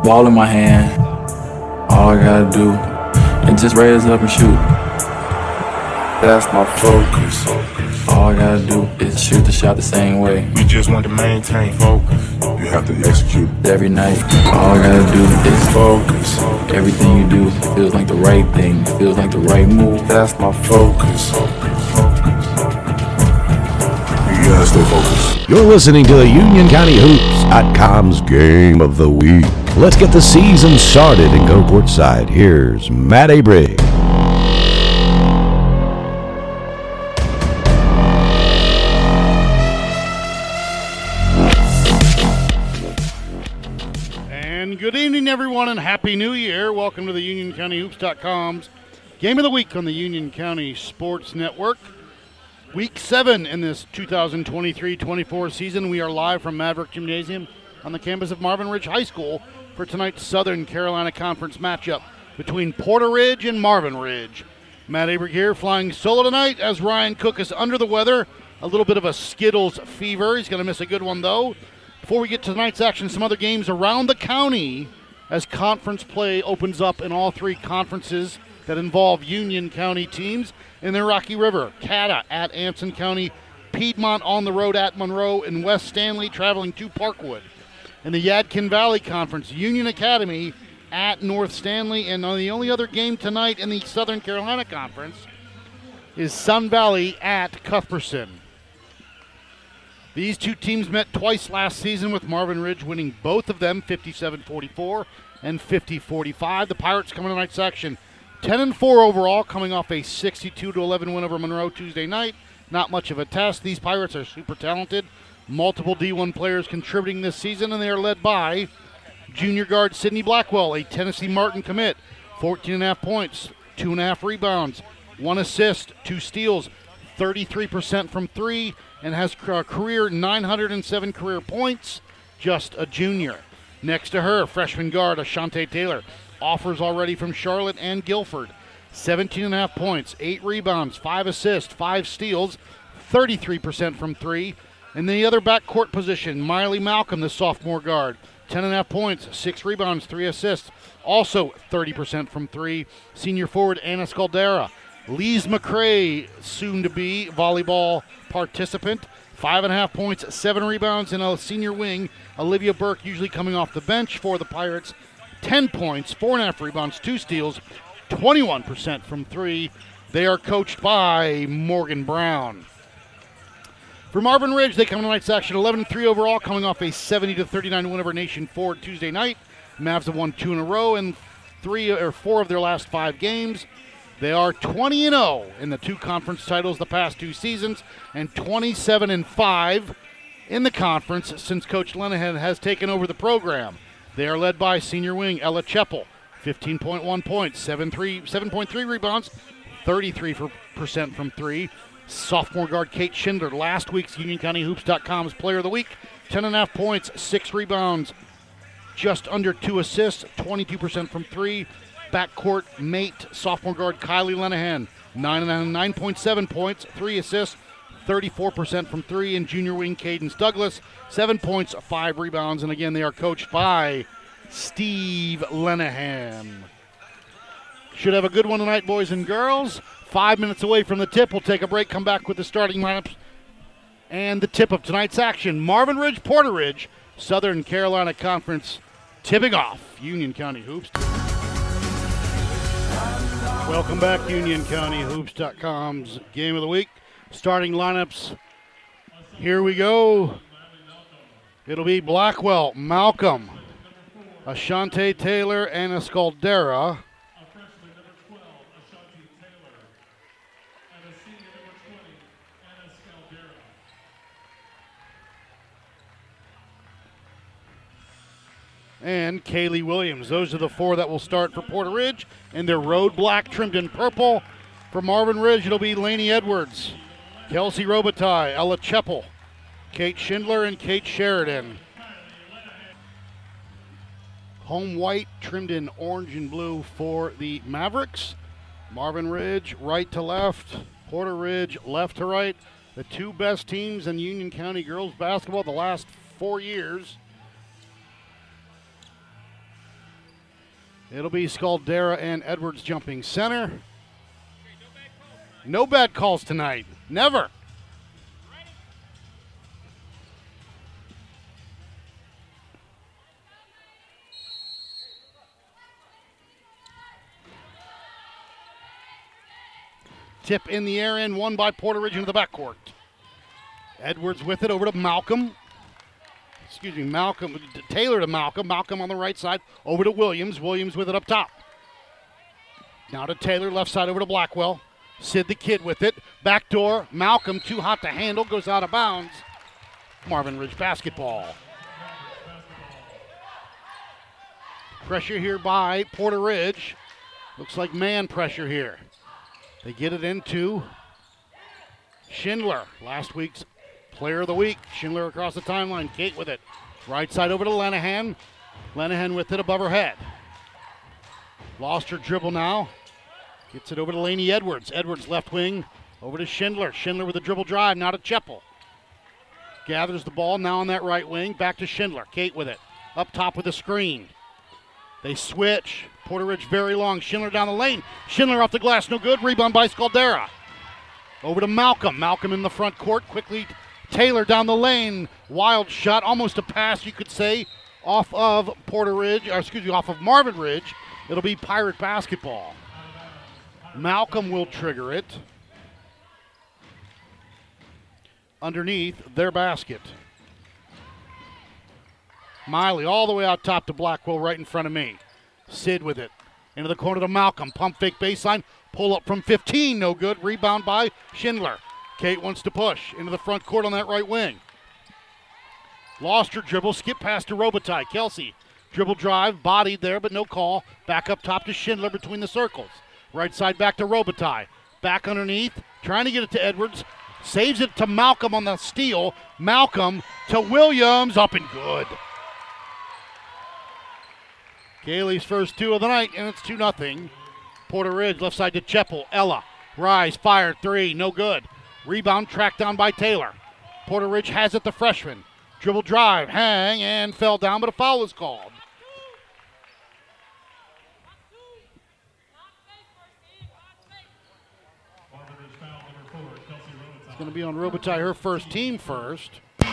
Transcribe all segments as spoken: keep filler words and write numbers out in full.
Ball in my hand. All I gotta do is just raise up and shoot. That's my focus. All I gotta do is shoot the shot the same way. We just want to maintain focus. You have to execute every night. All I gotta do is focus. Everything you do feels like the right thing, feels like the right move. That's my focus. You gotta stay focused. You're listening to the Union County Hoops dot com's Game of the Week. Let's get the season started and go courtside. Here's Matt Abrig. And good evening, everyone, and Happy New Year. Welcome to the Union County Hoops dot com's Game of the Week on the Union County Sports Network. Week seven in this two thousand twenty-three twenty-four season. We are live from Maverick Gymnasium on the campus of Marvin Ridge High School for tonight's Southern Carolina Conference matchup between Porter Ridge and Marvin Ridge. Matt Abrig here, flying solo tonight as Ryan Cook is under the weather. A little bit of a Skittles fever. He's going to miss a good one, though. Before we get to tonight's action, some other games around the county as conference play opens up in all three conferences that involve Union County teams. In the Rocky River, Cata at Anson County, Piedmont on the road at Monroe, and West Stanley traveling to Parkwood. In the Yadkin Valley Conference, Union Academy at North Stanley, and the only other game tonight in the Southern Carolina Conference is Sun Valley at Cuthbertson. These two teams met twice last season, with Marvin Ridge winning both of them fifty-seven forty-four and fifty forty-five. The Pirates coming tonight's action ten and four overall, coming off a sixty-two to eleven win over Monroe Tuesday night. Not much of a test. These Pirates are super talented. Multiple D one players contributing this season, and they are led by junior guard Sidney Blackwell, a Tennessee Martin commit. fourteen and a half points, two and a half rebounds, one assist, two steals, thirty-three percent from three, and has a career nine hundred seven career points, just a junior. Next to her, freshman guard Ashante Taylor, offers already from Charlotte and Guilford. seventeen and a half points, eight rebounds, five assists, five steals, thirty-three percent from three. In the other backcourt position, Miley Malcolm, the sophomore guard, ten and a half points, six rebounds, three assists, also thirty percent from three. Senior forward Anna Scaldera. Lise McCray, soon to be volleyball participant, five and a half points, seven rebounds, and a senior wing, Olivia Burke, usually coming off the bench for the Pirates. ten points, four and a half rebounds, two steals, twenty-one percent from three. They are coached by Morgan Brown. For Marvin Ridge, they come to tonight's action eleven and three overall, coming off a seventy to thirty-nine win over Nation Ford Tuesday night. Mavs have won two in a row and three or four of their last five games. They are twenty and oh in the two conference titles the past two seasons, and twenty-seven and five in the conference since Coach Lenahan has taken over the program. They are led by senior wing Ella Cheppel, fifteen point one points, seven point three rebounds, thirty-three percent from three. Sophomore guard Kate Schindler, last week's Union County Hoops dot com's Player of the Week, ten and a half points, six rebounds, just under two assists, twenty-two percent from three. Backcourt mate, sophomore guard Kylie Lenahan, nine point seven points, three assists, thirty-four percent from three. And junior wing Cadence Douglas, seven points, five rebounds. And again, they are coached by Steve Lenahan. Should have a good one tonight, boys and girls. Five minutes away from the tip. We'll take a break, come back with the starting lineups and the tip of tonight's action. Marvin Ridge, Porter Ridge, Southern Carolina Conference tipping off Union County Hoops. Welcome back, Union County Hoops dot com's Game of the Week. Starting lineups, here we go. It'll be Blackwell, Malcolm, Ashante Taylor, Anna Scaldera. And Kaylee Williams. Those are the four that will start for Porter Ridge in their road black trimmed in purple. For Marvin Ridge, it'll be Lainey Edwards, Kelsey Robitaille, Ella Cheppel, Kate Schindler, and Kate Sheridan. Home white trimmed in orange and blue for the Mavericks. Marvin Ridge, right to left. Porter Ridge, left to right. The two best teams in Union County girls basketball the last four years. It'll be Scaldera and Edwards jumping center. No bad calls tonight. Never. Tip in the air and one by Porter Ridge into the backcourt. Edwards with it over to Malcolm. Excuse me, Malcolm, Taylor to Malcolm. Malcolm on the right side over to Williams. Williams with it up top. Now to Taylor, left side over to Blackwell. Sid the Kid with it. Backdoor. Malcolm, too hot to handle, goes out of bounds. Marvin Ridge basketball. Pressure here by Porter Ridge. Looks like man pressure here. They get it into Schindler, last week's player of the week. Schindler across the timeline. Kate with it. Right side over to Lenahan. Lenahan with it above her head. Lost her dribble now. Gets it over to Laney Edwards. Edwards left wing over to Schindler. Schindler with a dribble drive, now to Cheppel. Gathers the ball now on that right wing. Back to Schindler. Kate with it. Up top with a screen. They switch. Porter Ridge very long. Schindler down the lane. Schindler off the glass. No good. Rebound by Scaldera. Over to Malcolm. Malcolm in the front court. Quickly Taylor down the lane. Wild shot. Almost a pass, you could say, off of Porter Ridge. Or excuse me, off of Marvin Ridge. It'll be Pirate basketball. Malcolm will trigger it. Underneath their basket. Miley all the way out top to Blackwell right in front of me. Sid with it. Into the corner to Malcolm. Pump fake baseline. Pull up from fifteen. No good. Rebound by Schindler. Kate wants to push into the front court on that right wing. Lost her dribble. Skip past to Robitaille. Kelsey. Dribble drive. Bodied there, but no call. Back up top to Schindler between the circles. Right side back to Robitaille. Back underneath. Trying to get it to Edwards. Saves it to Malcolm on the steal. Malcolm to Williams. Up and good. Kaylee's first two of the night, and it's two nothing. Porter Ridge, left side to Cheppel. Ella. Rise, fire, three, no good. Rebound tracked down by Taylor. Porter Ridge has it, the freshman. Dribble drive, hang, and fell down, but a foul is called. It's going to be on Robitaille, her first team first.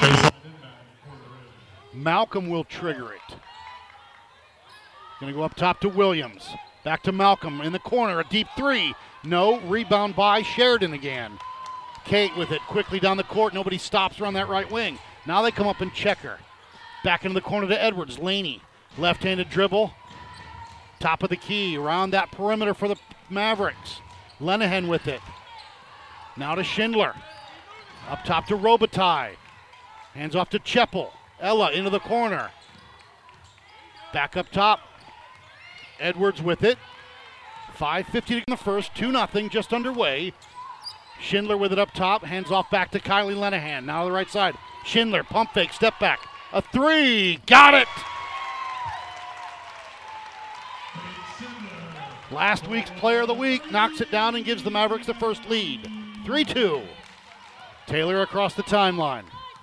Malcolm will trigger it. Going to go up top to Williams. Back to Malcolm in the corner. A deep three. No. Rebound by Sheridan again. Kate with it quickly down the court. Nobody stops around that right wing. Now they come up and check her. Back into the corner to Edwards. Laney. Left-handed dribble. Top of the key. Around that perimeter for the Mavericks. Lenahan with it. Now to Schindler. Up top to Robitaille. Hands off to Cheppel. Ella into the corner. Back up top. Edwards with it. five fifty in the first. two nothing just underway. Schindler with it up top. Hands off back to Kylie Lenahan. Now to the right side. Schindler, pump fake, step back. A three. Got it. Last week's player of the week knocks it down and gives the Mavericks the first lead. three two. Taylor across the timeline.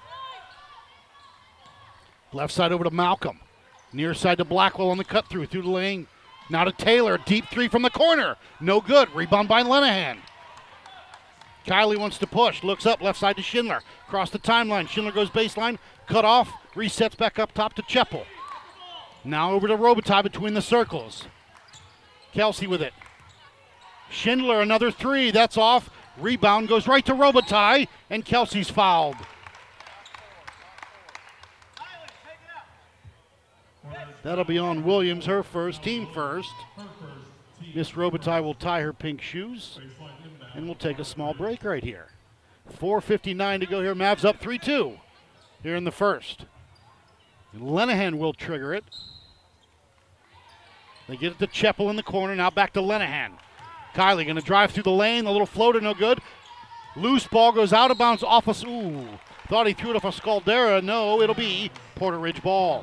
Left side over to Malcolm. Near side to Blackwell on the cut through, through the lane. Now to Taylor, deep three from the corner. No good, rebound by Lenahan. Kylie wants to push, looks up, left side to Schindler. Across the timeline, Schindler goes baseline, cut off, resets back up top to Cheppel. Now over to Robitaille between the circles. Kelsey with it. Schindler, another three, that's off. Rebound goes right to Robitaille, and Kelsey's fouled. That'll be on Williams, her first, team first. Miss Robitaille will tie her pink shoes, and we'll take a small break right here. four fifty-nine to go here. Mavs up three two here in the first. Lenahan will trigger it. They get it to Cheppel in the corner. Now back to Lenahan. Kylie going to drive through the lane. A little floater, no good. Loose ball goes out of bounds off of, ooh, thought he threw it off of Scaldera. No, it'll be Porter Ridge ball.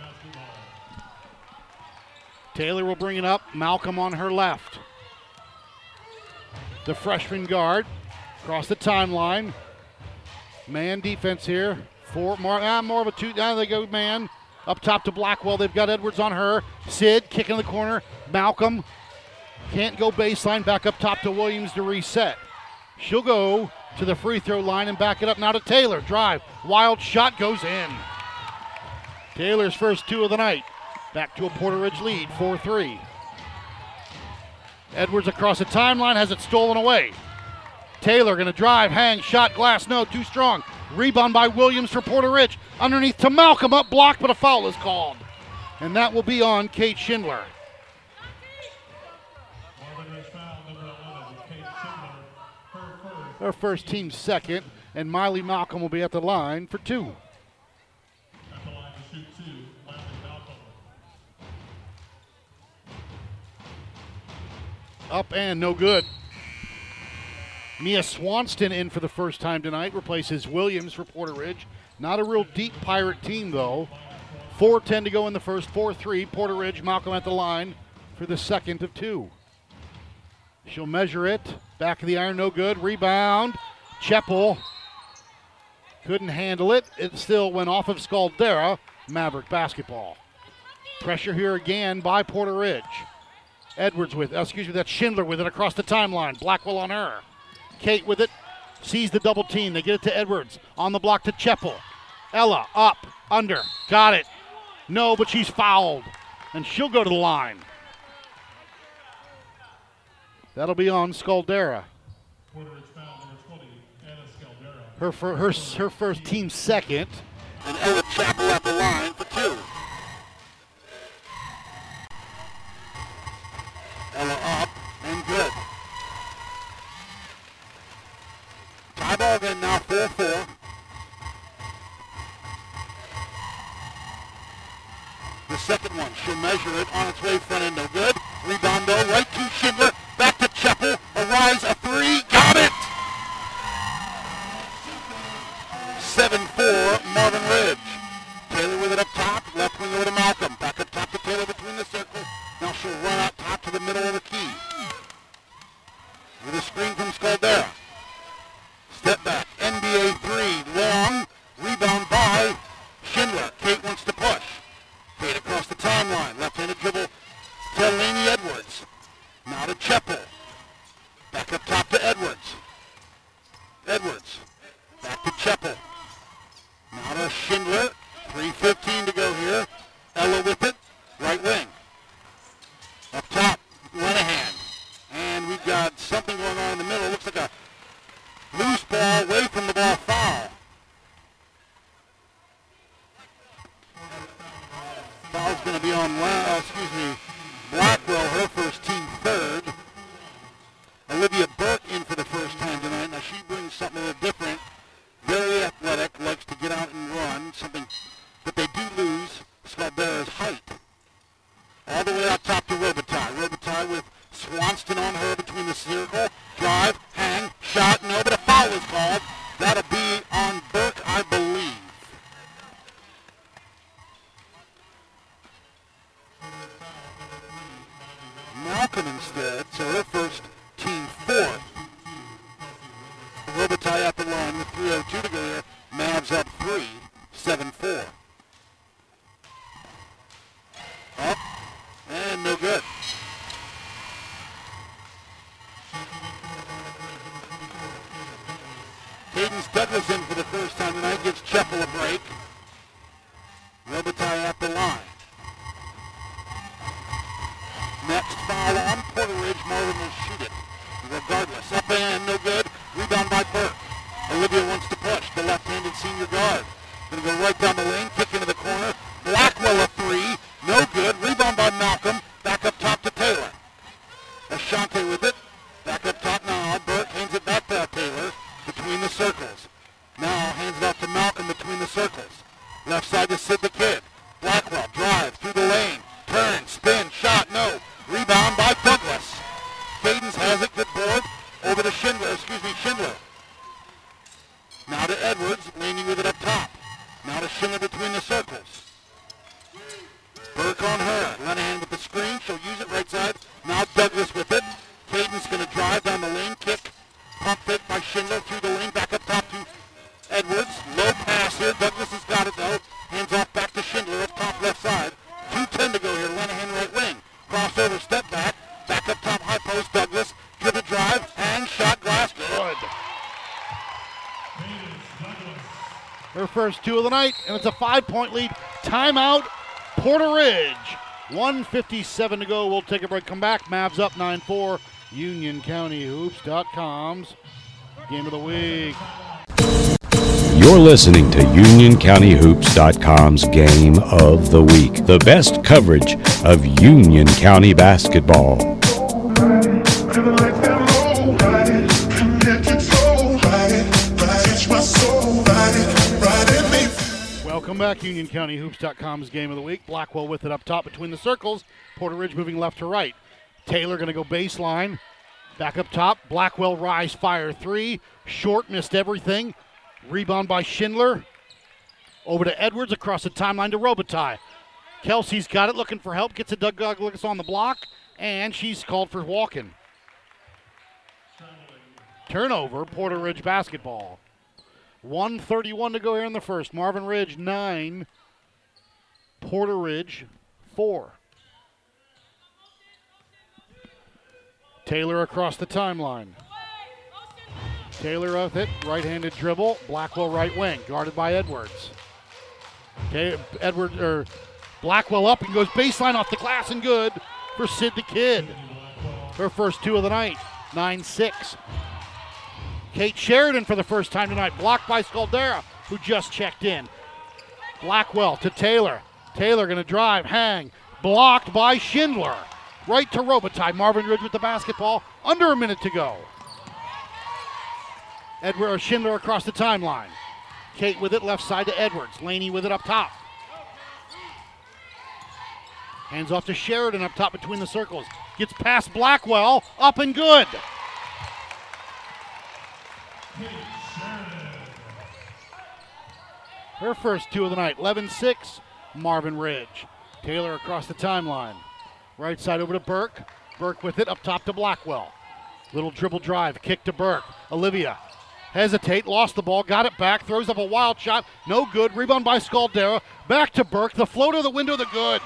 Taylor will bring it up. Malcolm on her left. The freshman guard across the timeline. Man defense here. Four more, ah, more of a two. Now they go man. Up top to Blackwell. They've got Edwards on her. Sid kicking in the corner. Malcolm can't go baseline. Back up top to Williams to reset. She'll go to the free throw line and back it up now to Taylor. Drive. Wild shot goes in. Taylor's first two of the night. Back to a Porter Ridge lead, four three. Edwards across the timeline, has it stolen away. Taylor going to drive, hang, shot, glass, no, too strong. Rebound by Williams for Porter Ridge. Underneath to Malcolm, up blocked, but a foul is called. And that will be on Kate Schindler. Her first, team second, and Miley Malcolm will be at the line for two. Up and no good. Mia Swanston in for the first time tonight, replaces Williams for Porter Ridge. Not a real deep Pirate team, though. four ten to go in the first, four three. Porter Ridge, Malcolm at the line for the second of two. She'll measure it. Back of the iron, no good. Rebound. Cheppel couldn't handle it. It still went off of Scaldera. Maverick basketball. Pressure here again by Porter Ridge. Edwards with, uh, excuse me, that's Schindler with it across the timeline. Blackwell on her. Kate with it, sees the double team. They get it to Edwards. On the block to Cheppel. Ella up, under, got it. No, but she's fouled. And she'll go to the line. That'll be on Scaldera. Her, for, her, her first, team second. And Ella Cheppel at the line for two. Ella up and good. Tie ball game now, four four. The second one, she'll measure it on its way front end, no good. Rebound though, right to Schindler, back to Cheppel, a rise, a three, got it! seven four, Marvin Ridge. Taylor with it up top, left wing over to Malcolm. Back up top to Taylor between the circles. Now she'll run out top to the middle of the key. With a screen from Scaldera. Step back, N B A three, long, rebound by Schindler. Kate wants to push. Kate across the timeline, left-handed dribble to Laney Edwards. Now to Cheppel. Back up top to Edwards. Edwards, back to Cheppel. Now to Schindler, three fifteen to go here. Ella with it, right wing. Up top, Lenahan. And we've got something going on in the middle. Looks like a loose ball away from the ball foul. Foul's going to be on, uh, excuse me, Blackwell, her first, team third. Olivia Burke in for the first time tonight. Now she brings something a little different. Very athletic, likes to get out and run. Something, but they do lose Scaldera's height. All the way out top to Robitaille. Robitaille with Swanston on her between the circle. Drive, hang, shot, no, but a foul is called. That'll be on Burke, I believe. Malcolm instead, so her first, team fourth. Robitaille at the line with three oh two to go here. Mavs up three, seven four. Up, and no good. Cadence Douglas in for the first time tonight, gives Cheppel a break. Robitaille at the line. Next foul on Porter Ridge. Marvin will shoot it. Regardless, up and no good. Rebound by Burke. Olivia wants to push. The left-handed senior guard. Going to go right down the lane, kick into the corner. Blackwell a three. No good. Rebound by Malcolm. Back up top to Taylor. Ashante with it. Back up top now. Burke hands it back to Taylor between the circles. Now hands it off to Malcolm between the circles. Left side to Sid the Kid. Blackwell drive through the lane. Turn, spin, shot, no. Rebound by Douglas. Cadence has it, good board. Over to Schindler, excuse me, Schindler. Now to Edwards, leaning with it up top. Now to Schindler between the circles. Burke on her. Lenahan with the screen, she'll use it right side. Now Douglas with it. Cadence going to drive down the lane, kick. Pump fake by Schindler through the lane, back up top to Edwards. Low pass here, Douglas has got it though. Hands off back to Schindler up top first two of the night, and it's a five-point lead. Timeout, Porter Ridge. one fifty-seven to go. We'll take a break, come back. Mavs up nine four. Union County Hoops dot com's Game of the Week. You're listening to Union County Hoops dot com's Game of the Week, the best coverage of Union County basketball. Welcome back, Union County Hoops dot com's Game of the Week. Blackwell with it up top between the circles. Porter Ridge moving left to right. Taylor going to go baseline. Back up top. Blackwell rise, fire three. Short, missed everything. Rebound by Schindler. Over to Edwards, across the timeline to Robitaille. Kelsey's got it, looking for help. Gets a Doug Douglas on the block, and she's called for walking. Turnover, Porter Ridge basketball. one thirty-one to go here in the first. Marvin Ridge, nine. Porter Ridge, four. Taylor across the timeline. Taylor with it, right-handed dribble. Blackwell right wing, guarded by Edwards. Okay, Edwards or Blackwell up and goes baseline off the glass and good for Sid the Kid. Her first two of the night, nine six. Kate Sheridan for the first time tonight, blocked by Scaldera, who just checked in. Blackwell to Taylor. Taylor going to drive, hang, blocked by Schindler. Right to Robitaille. Marvin Ridge with the basketball. Under a minute to go. Edward Schindler across the timeline. Kate with it left side to Edwards. Laney with it up top. Hands off to Sheridan up top between the circles. Gets past Blackwell. Up and good. Her first two of the night. eleven six. Marvin Ridge. Taylor across the timeline. Right side over to Burke. Burke with it up top to Blackwell. Little dribble drive, kick to Burke. Olivia hesitate, lost the ball, got it back, throws up a wild shot. No good. Rebound by Scaldera. Back to Burke. The floater, the window, the good.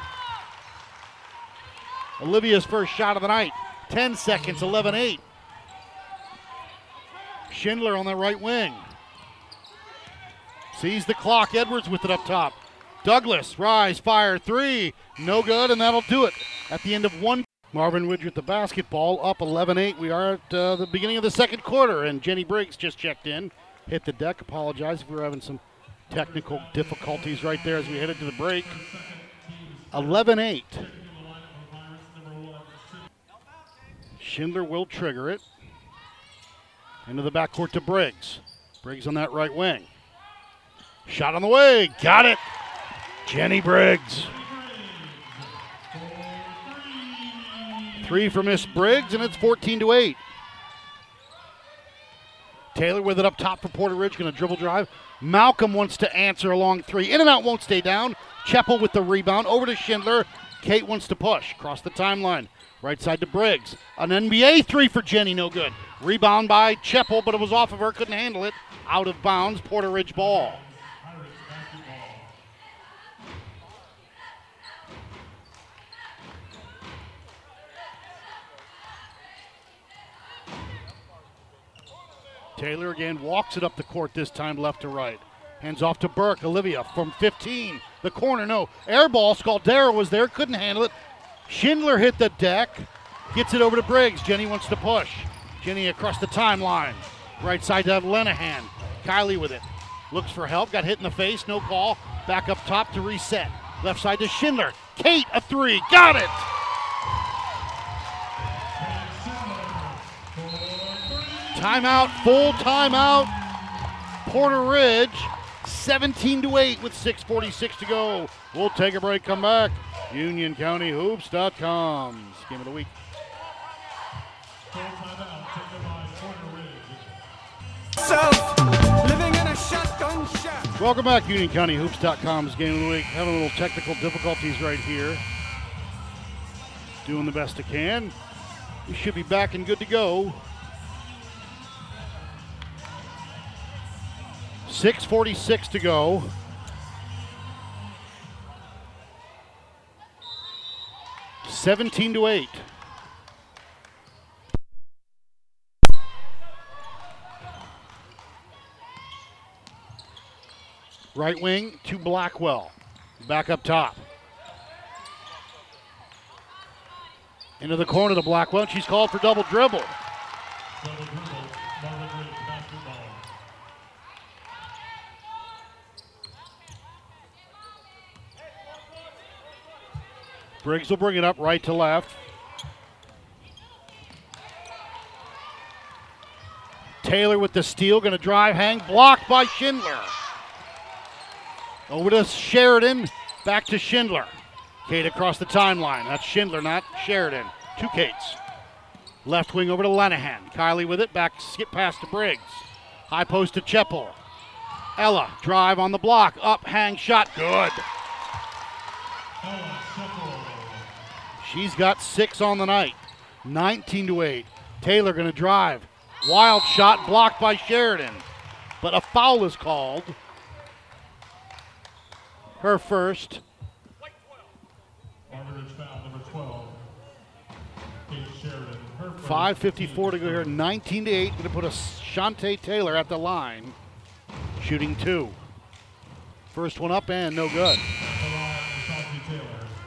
Olivia's first shot of the night. ten seconds, eleven eight. Schindler on the right wing. Sees the clock. Edwards with it up top. Douglas, rise, fire, three. No good, and that'll do it. At the end of one, Marvin Ridge with the basketball, up eleven eight. We are at uh, the beginning of the second quarter, and Jenny Briggs just checked in. Hit the deck. Apologize if we were having some technical difficulties right there as we headed to the break. eleven eight. Schindler will trigger it. Into the backcourt to Briggs. Briggs on that right wing. Shot on the way. Got it. Jenny Briggs. Three for Miss Briggs, and it's fourteen to eight. Taylor with it up top for Porter Ridge, going to dribble drive. Malcolm wants to answer along three. In and out, won't stay down. Cheppel with the rebound. Over to Schindler. Kate wants to push. Across the timeline. Right side to Briggs. An N B A three for Jenny, no good. Rebound by Cheppel, but it was off of her. Couldn't handle it. Out of bounds, Porter Ridge ball. Taylor again walks it up the court, this time left to right. Hands off to Burke. Olivia from fifteen. The corner, no. Air ball. Scaldera was there, couldn't handle it. Schindler hit the deck. Gets it over to Briggs. Jenny wants to push. Jenny across the timeline. Right side to Lenahan. Kylie with it. Looks for help. Got hit in the face. No call. Back up top to reset. Left side to Schindler. Kate, a three. Got it! Timeout, full timeout. Porter Ridge, seventeen to eight with six forty-six to go. We'll take a break, come back. Union County Hoops dot com's Game of the Week. Welcome back, Union County Hoops dot com's Game of the Week. Having a little technical difficulties right here. Doing the best I can. We should be back and good to go. six forty-six to go. seventeen to eight. Right wing to Blackwell. Back up top. Into the corner to Blackwell. She's called for double dribble. Double dribble, Marvin Ridge basketball. Briggs will bring it up right to left. Taylor with the steal, going to drive, hang, blocked by Schindler. Over to Sheridan, back to Schindler. Kate across the timeline. That's Schindler, not Sheridan. Two Kates. Left wing over to Lenahan. Kylie with it, back, skip pass to Briggs. High post to Cheppel. Ella, drive on the block, up, hang, shot, good. She's got six on the night. nineteen to eight. Taylor going to drive. Wild shot blocked by Sheridan. But a foul is called. Her first. Marvin Ridge foul, number twelve. Kate Sheridan. Her first. five fifty-four to go here. nineteen to eight. Going to put a Shantae Taylor at the line. Shooting two. First one up and no good. At the line, Ashanti Taylor.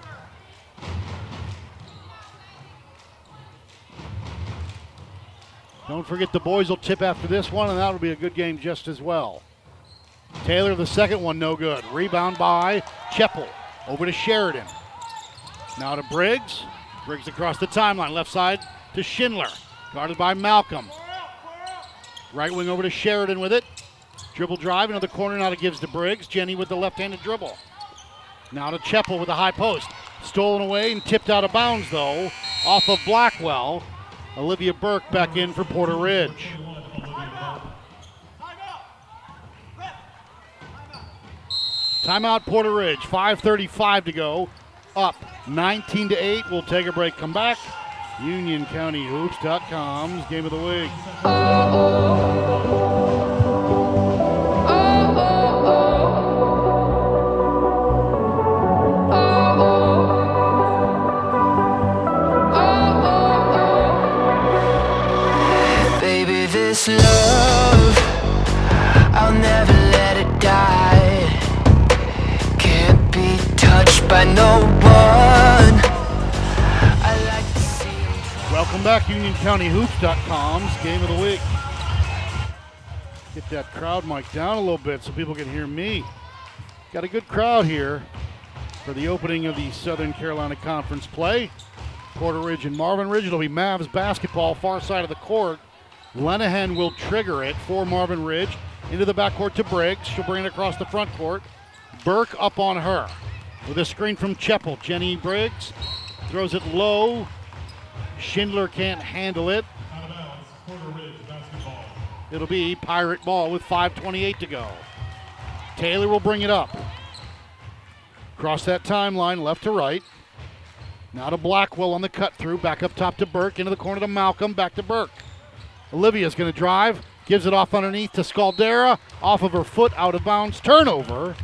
Don't forget the boys will tip after this one, and that'll be a good game just as well. Taylor, the second one, no good. Rebound by Cheppel. Over to Sheridan. Now to Briggs. Briggs across the timeline. Left side to Schindler. Guarded by Malcolm. Right wing over to Sheridan with it. Dribble drive into the corner. Now to gives to Briggs. Jenny with the left-handed dribble. Now to Cheppel with the high post. Stolen away and tipped out of bounds, though, off of Blackwell. Olivia Burke back in for Porter Ridge. Timeout Porter Ridge, five thirty-five to go. Up nineteen to eight. We'll take a break, come back. Union County Hoops dot com's Game of the Week. This love, I'll never let it die. Can't be touched by no one. I like to see him. Welcome back, Union County Hoops dot com's Game of the Week. Get that crowd mic down a little bit so people can hear me. Got a good crowd here for the opening of the Southern Carolina Conference play. Porter Ridge and Marvin Ridge. It'll be Mavs basketball, far side of the court. Lenahan will trigger it for Marvin Ridge. Into the backcourt to Briggs. She'll bring it across the front court. Burke up on her. With a screen from Cheppel. Jenny Briggs throws it low. Schindler can't handle it. Out of bounds, Porter Ridge basketball. It'll be Pirate ball with five twenty-eight to go. Taylor will bring it up. Cross that timeline, left to right. Now to Blackwell on the cut through. Back up top to Burke. Into the corner to Malcolm. Back to Burke. Olivia's going to drive, gives it off underneath to Scaldera, off of her foot, out of bounds, turnover.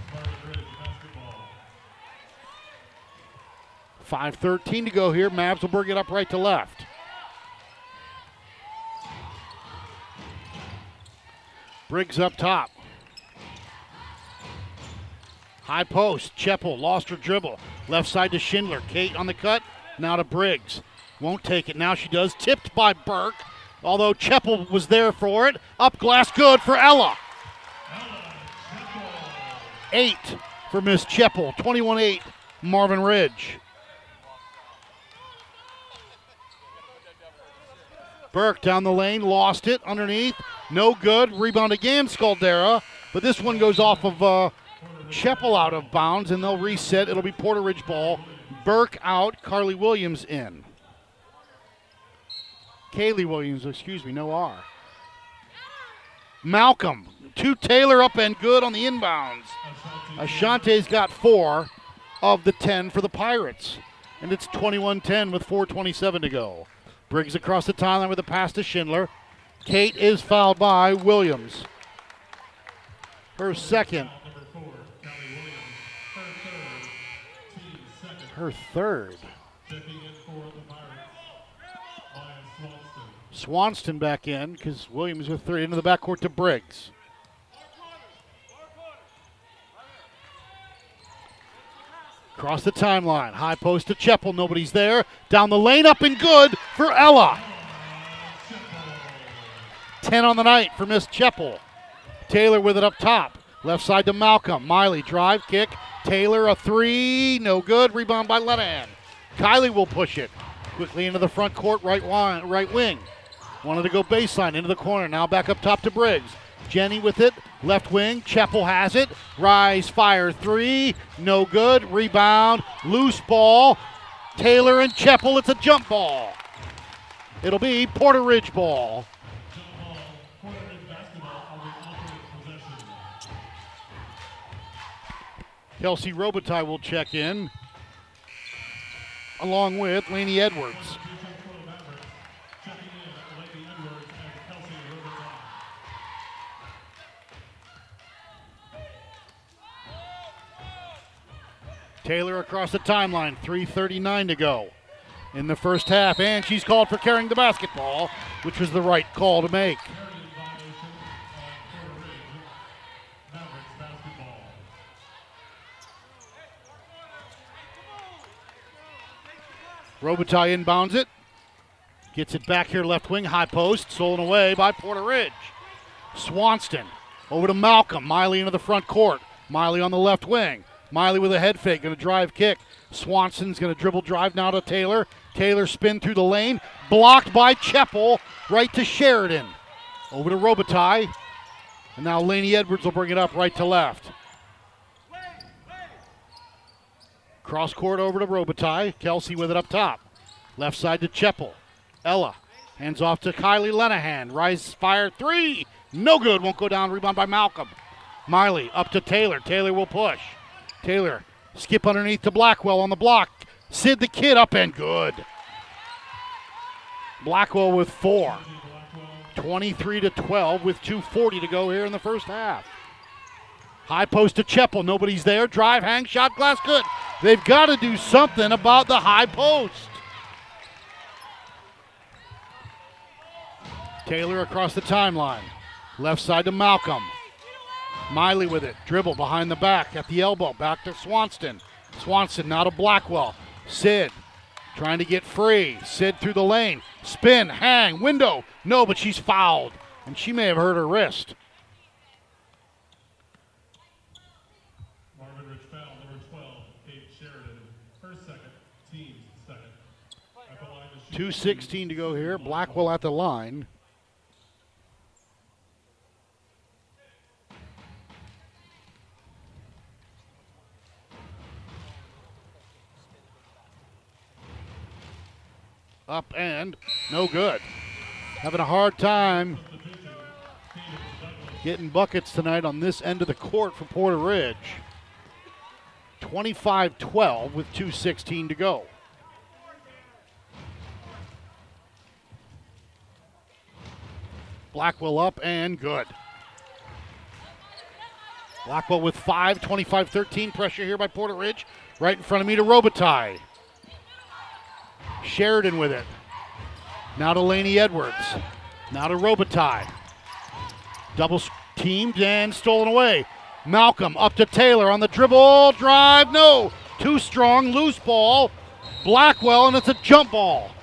five thirteen to go here. Mavs will bring it up right to left. Briggs up top. High post, Cheppel lost her dribble. Left side to Schindler. Kate on the cut, now to Briggs. Won't take it, now she does. Tipped by Burke. Although Cheppel was there for it. Up glass, good for Ella. Eight for Miss Cheppel. twenty-one eight, Marvin Ridge. Burke down the lane, lost it underneath. No good. Rebound again, Scaldera. But this one goes off of uh, Cheppel out of bounds, and they'll reset. It'll be Porter Ridge ball. Burke out, Carly Williams in. Kaylee Williams, excuse me, no R. Malcolm, to Taylor up and good on the inbounds. Ashante's got four of the ten for the Pirates. And it's twenty-one ten with four twenty-seven to go. Briggs across the timeline with a pass to Schindler. Kate is fouled by Williams. Her second. Her third. Swanston back in because Williams with three. Into the backcourt to Briggs. Across the timeline. High post to Cheppel. Nobody's there. Down the lane. Up and good for Ella. ten on the night for Miss Cheppel. Taylor with it up top. Left side to Malcolm. Miley drive, kick. Taylor a three. No good. Rebound by Lenahan. Kylie will push it. Quickly into the front court, right, wi- right wing. Wanted to go baseline into the corner. Now back up top to Briggs. Jenny with it. Left wing. Cheppel has it. Rise, fire three. No good. Rebound. Loose ball. Taylor and Cheppel. It's a jump ball. It'll be Porter Ridge ball. Kelsey Robitaille will check in, along with Laney Edwards. Taylor across the timeline, three thirty-nine to go in the first half, and she's called for carrying the basketball, which was the right call to make. Robitaille inbounds it. Gets it back here left wing, high post, stolen away by Porter Ridge. Swanston over to Malcolm. Miley into the front court. Miley on the left wing. Miley with a head fake, going to drive kick. Swanston's going to dribble drive now to Taylor. Taylor spin through the lane. Blocked by Cheppel, right to Sheridan. Over to Robitaille. And now Laney Edwards will bring it up right to left. Cross court over to Robitaille. Kelsey with it up top. Left side to Cheppel. Ella hands off to Kylie Lenahan. Rise, fire, three. No good. Won't go down. Rebound by Malcolm. Miley up to Taylor. Taylor will push. Taylor skip underneath to Blackwell on the block. Sid the Kid up and good. Blackwell with four. twenty-three to twelve with two forty to go here in the first half. High post to Cheppel. Nobody's there. Drive, hang, shot, glass, good. They've got to do something about the high post. Taylor across the timeline. Left side to Malcolm. Miley with it. Dribble behind the back at the elbow. Back to Swanston. Swanston now to Blackwell. Sid trying to get free. Sid through the lane. Spin, hang, window. No, but she's fouled. And she may have hurt her wrist. Marvin Rich foul, number twelve, Kate Sheridan. Her second, team's second. At the line to shoot. two sixteen to go here. Blackwell at the line. Up and no good. Having a hard time getting buckets tonight on this end of the court for Porter Ridge. twenty-five twelve with two sixteen to go. Blackwell up and good. Blackwell with five, twenty-five thirteen. Pressure here by Porter Ridge. Right in front of me to Robitaille. Sheridan with it. Now to Laney Edwards. Now to Robitaille. Double teamed and stolen away. Malcolm up to Taylor on the dribble. Drive, no. Too strong, loose ball. Blackwell, and it's a jump ball.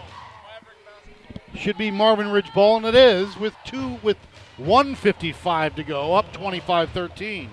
Should be Marvin Ridge ball, and it is with two with one fifty-five to go, up twenty-five thirteen.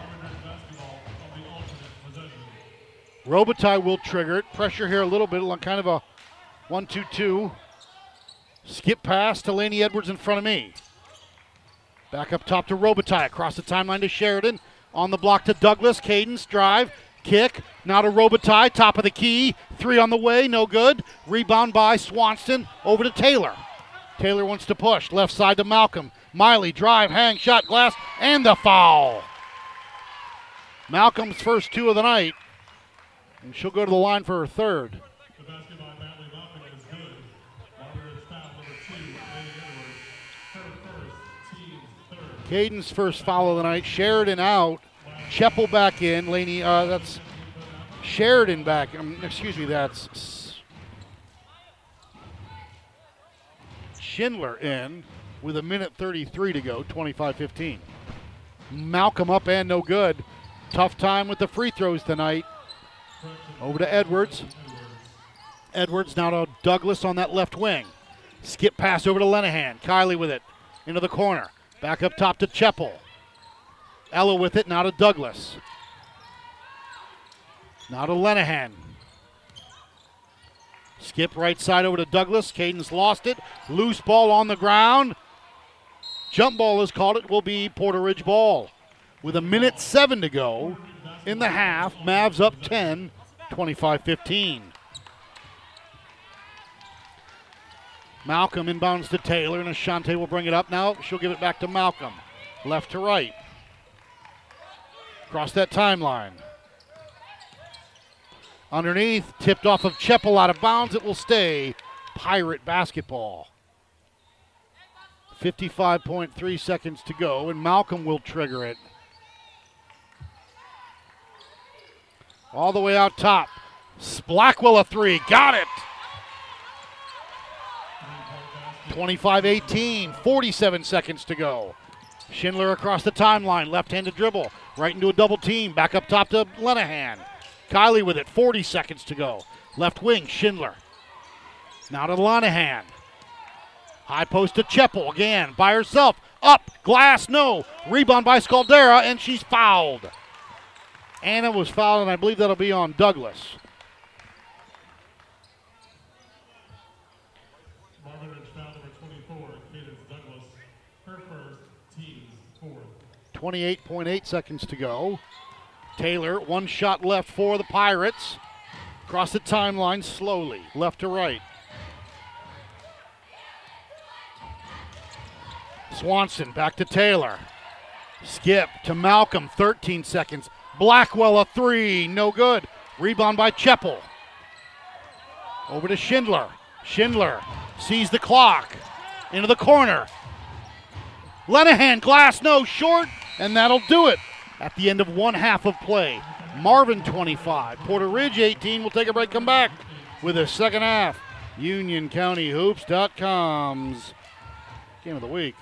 Robitaille will trigger it. Pressure here a little bit, on kind of a one two two. Skip pass to Laney Edwards in front of me. Back up top to Robitaille. Across the timeline to Sheridan. On the block to Douglas. Cadence, drive, kick. Now to Robitaille, top of the key. Three on the way, no good. Rebound by Swanston. Over to Taylor. Taylor wants to push. Left side to Malcolm. Miley, drive, hang, shot, glass, and the foul. Malcolm's first two of the night. And she'll go to the line for her third. The basket by Natalie Malcolm is good. Marvin Ridge foul, number two, Laney Edwards. Her first, team's third. Caden's first foul of the night. Sheridan out. Cheppel back in. Laney, uh, that's Sheridan back. Um, excuse me, that's Schindler in with a minute thirty-three to go, twenty-five fifteen. Malcolm up and no good. Tough time with the free throws tonight Over to Edwards. Edwards now to Douglas on that left wing. Skip pass over to Lenahan. Kylie with it into the corner. Back up top to Cheppel. Ella with it, now to Douglas. Now to Lenahan. Skip right side over to Douglas. Caden's lost it. Loose ball on the ground. Jump ball is called. It will be Porter Ridge ball. With a minute seven to go in the half, Mavs up ten, twenty-five fifteen. Malcolm inbounds to Taylor, and Ashante will bring it up now. She'll give it back to Malcolm. Left to right. Across that timeline. Underneath, tipped off of Cheppel out of bounds. It will stay Pirate basketball. fifty-five point three seconds to go, and Malcolm will trigger it. All the way out top. Blackwell a three. Got it. twenty-five eighteen. forty-seven seconds to go. Schindler across the timeline. Left-handed dribble. Right into a double team. Back up top to Lenahan. Kylie with it. forty seconds to go. Left wing. Schindler. Now to Lenahan. High post to Cheppel again. By herself. Up. Glass. No. Rebound by Scaldera, and she's fouled. Anna was fouled, and I believe that'll be on Douglas. Marvin Ridge foul number twenty-four, Cadence Douglas. Her first, team's fourth. twenty-eight point eight seconds to go. Taylor, one shot left for the Pirates. Across the timeline slowly, left to right. Swanson back to Taylor. Skip to Malcolm, thirteen seconds. Blackwell a three, no good. Rebound by Cheppel. Over to Schindler. Schindler sees the clock. Into the corner. Lenahan, glass, no, short, and that'll do it at the end of one half of play. Marvin twenty-five, Porter Ridge eighteen. We'll take a break, come back with the second half. Union County Hoops dot com's Game of the Week.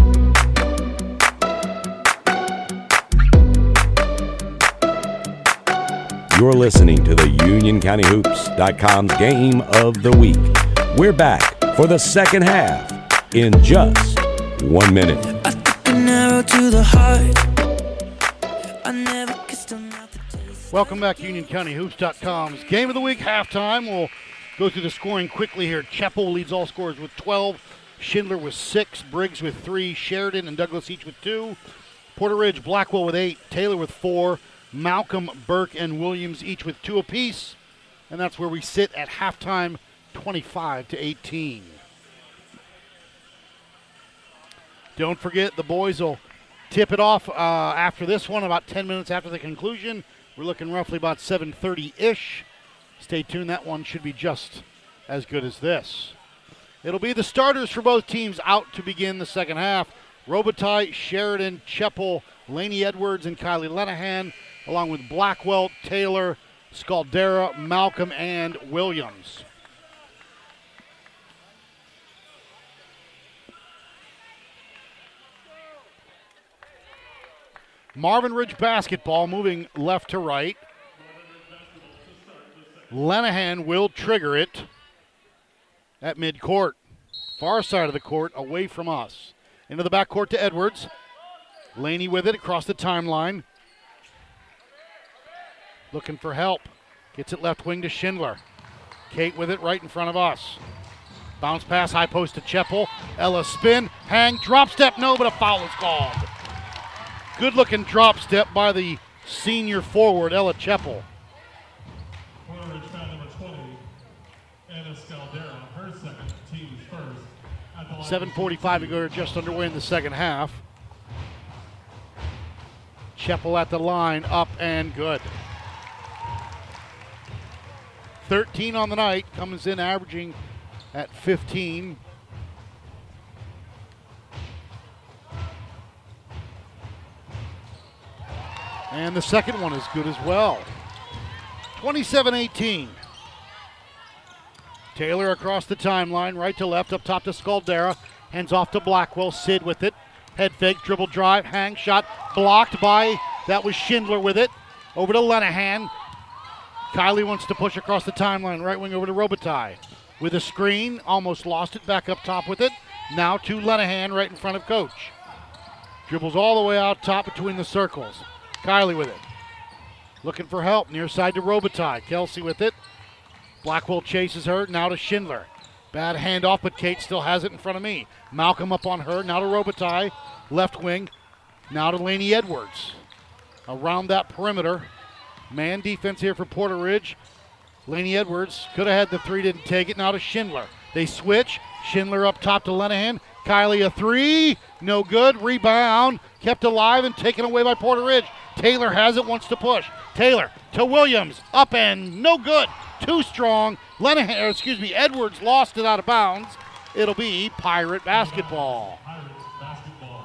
You're listening to the Union County Hoops dot com's Game of the Week. We're back for the second half in just one minute. I took an arrow to the heart. I never kissed a mouth that tastes. Welcome back, Union County Hoops dot com's Game of the Week halftime. We'll go through the scoring quickly here. Cheppel leads all scorers with twelve. Schindler with six. Briggs with three. Sheridan and Douglas each with two. Porter Ridge, Blackwell with eight. Taylor with four. Malcolm, Burke, and Williams each with two apiece. And that's where we sit at halftime, twenty-five to eighteen. Don't forget, the boys will tip it off uh, after this one, about ten minutes after the conclusion. We're looking roughly about seven thirty-ish. Stay tuned. That one should be just as good as this. It'll be the starters for both teams out to begin the second half. Robitaille, Sheridan, Cheppel, Laney Edwards, and Kylie Lenahan, along with Blackwell, Taylor, Scaldera, Malcolm, and Williams. Marvin Ridge basketball moving left to right. Lenahan will trigger it at midcourt. Far side of the court, away from us. Into the backcourt to Edwards. Laney with it across the timeline. Looking for help. Gets it left wing to Schindler. Kate with it right in front of us. Bounce pass, high post to Cheppel. Ella spin, hang, drop step, no, but a foul is called. Good looking drop step by the senior forward, Ella Cheppel. Porter Ridge foul number twenty, Anna Scaldera, her second, team's first. At the line seven forty-five to go, just underway in the second half. Cheppel at the line, up and good. thirteen on the night, comes in averaging at fifteen. And the second one is good as well. twenty-seven eighteen. Taylor across the timeline, right to left, up top to Scaldera. Hands off to Blackwell, Sid with it. Head fake, dribble drive, hang shot, blocked by, that was Schindler with it. Over to Lenahan. Kylie wants to push across the timeline. Right wing over to Robitaille. With a screen, almost lost it. Back up top with it. Now to Lenahan right in front of Coach. Dribbles all the way out top between the circles. Kylie with it. Looking for help. Near side to Robitaille. Kelsey with it. Blackwell chases her. Now to Schindler. Bad handoff, but Kate still has it in front of me. Malcolm up on her. Now to Robitaille. Left wing. Now to Laney Edwards. Around that perimeter. Man defense here for Porter Ridge. Laney Edwards could have had the three, didn't take it. Now to Schindler. They switch. Schindler up top to Lenahan. Kylie a three. No good. Rebound. Kept alive and taken away by Porter Ridge. Taylor has it, wants to push. Taylor to Williams. Up and no good. Too strong. Lenahan, or excuse me, Edwards lost it out of bounds. It'll be Pirate basketball. Pirates basketball.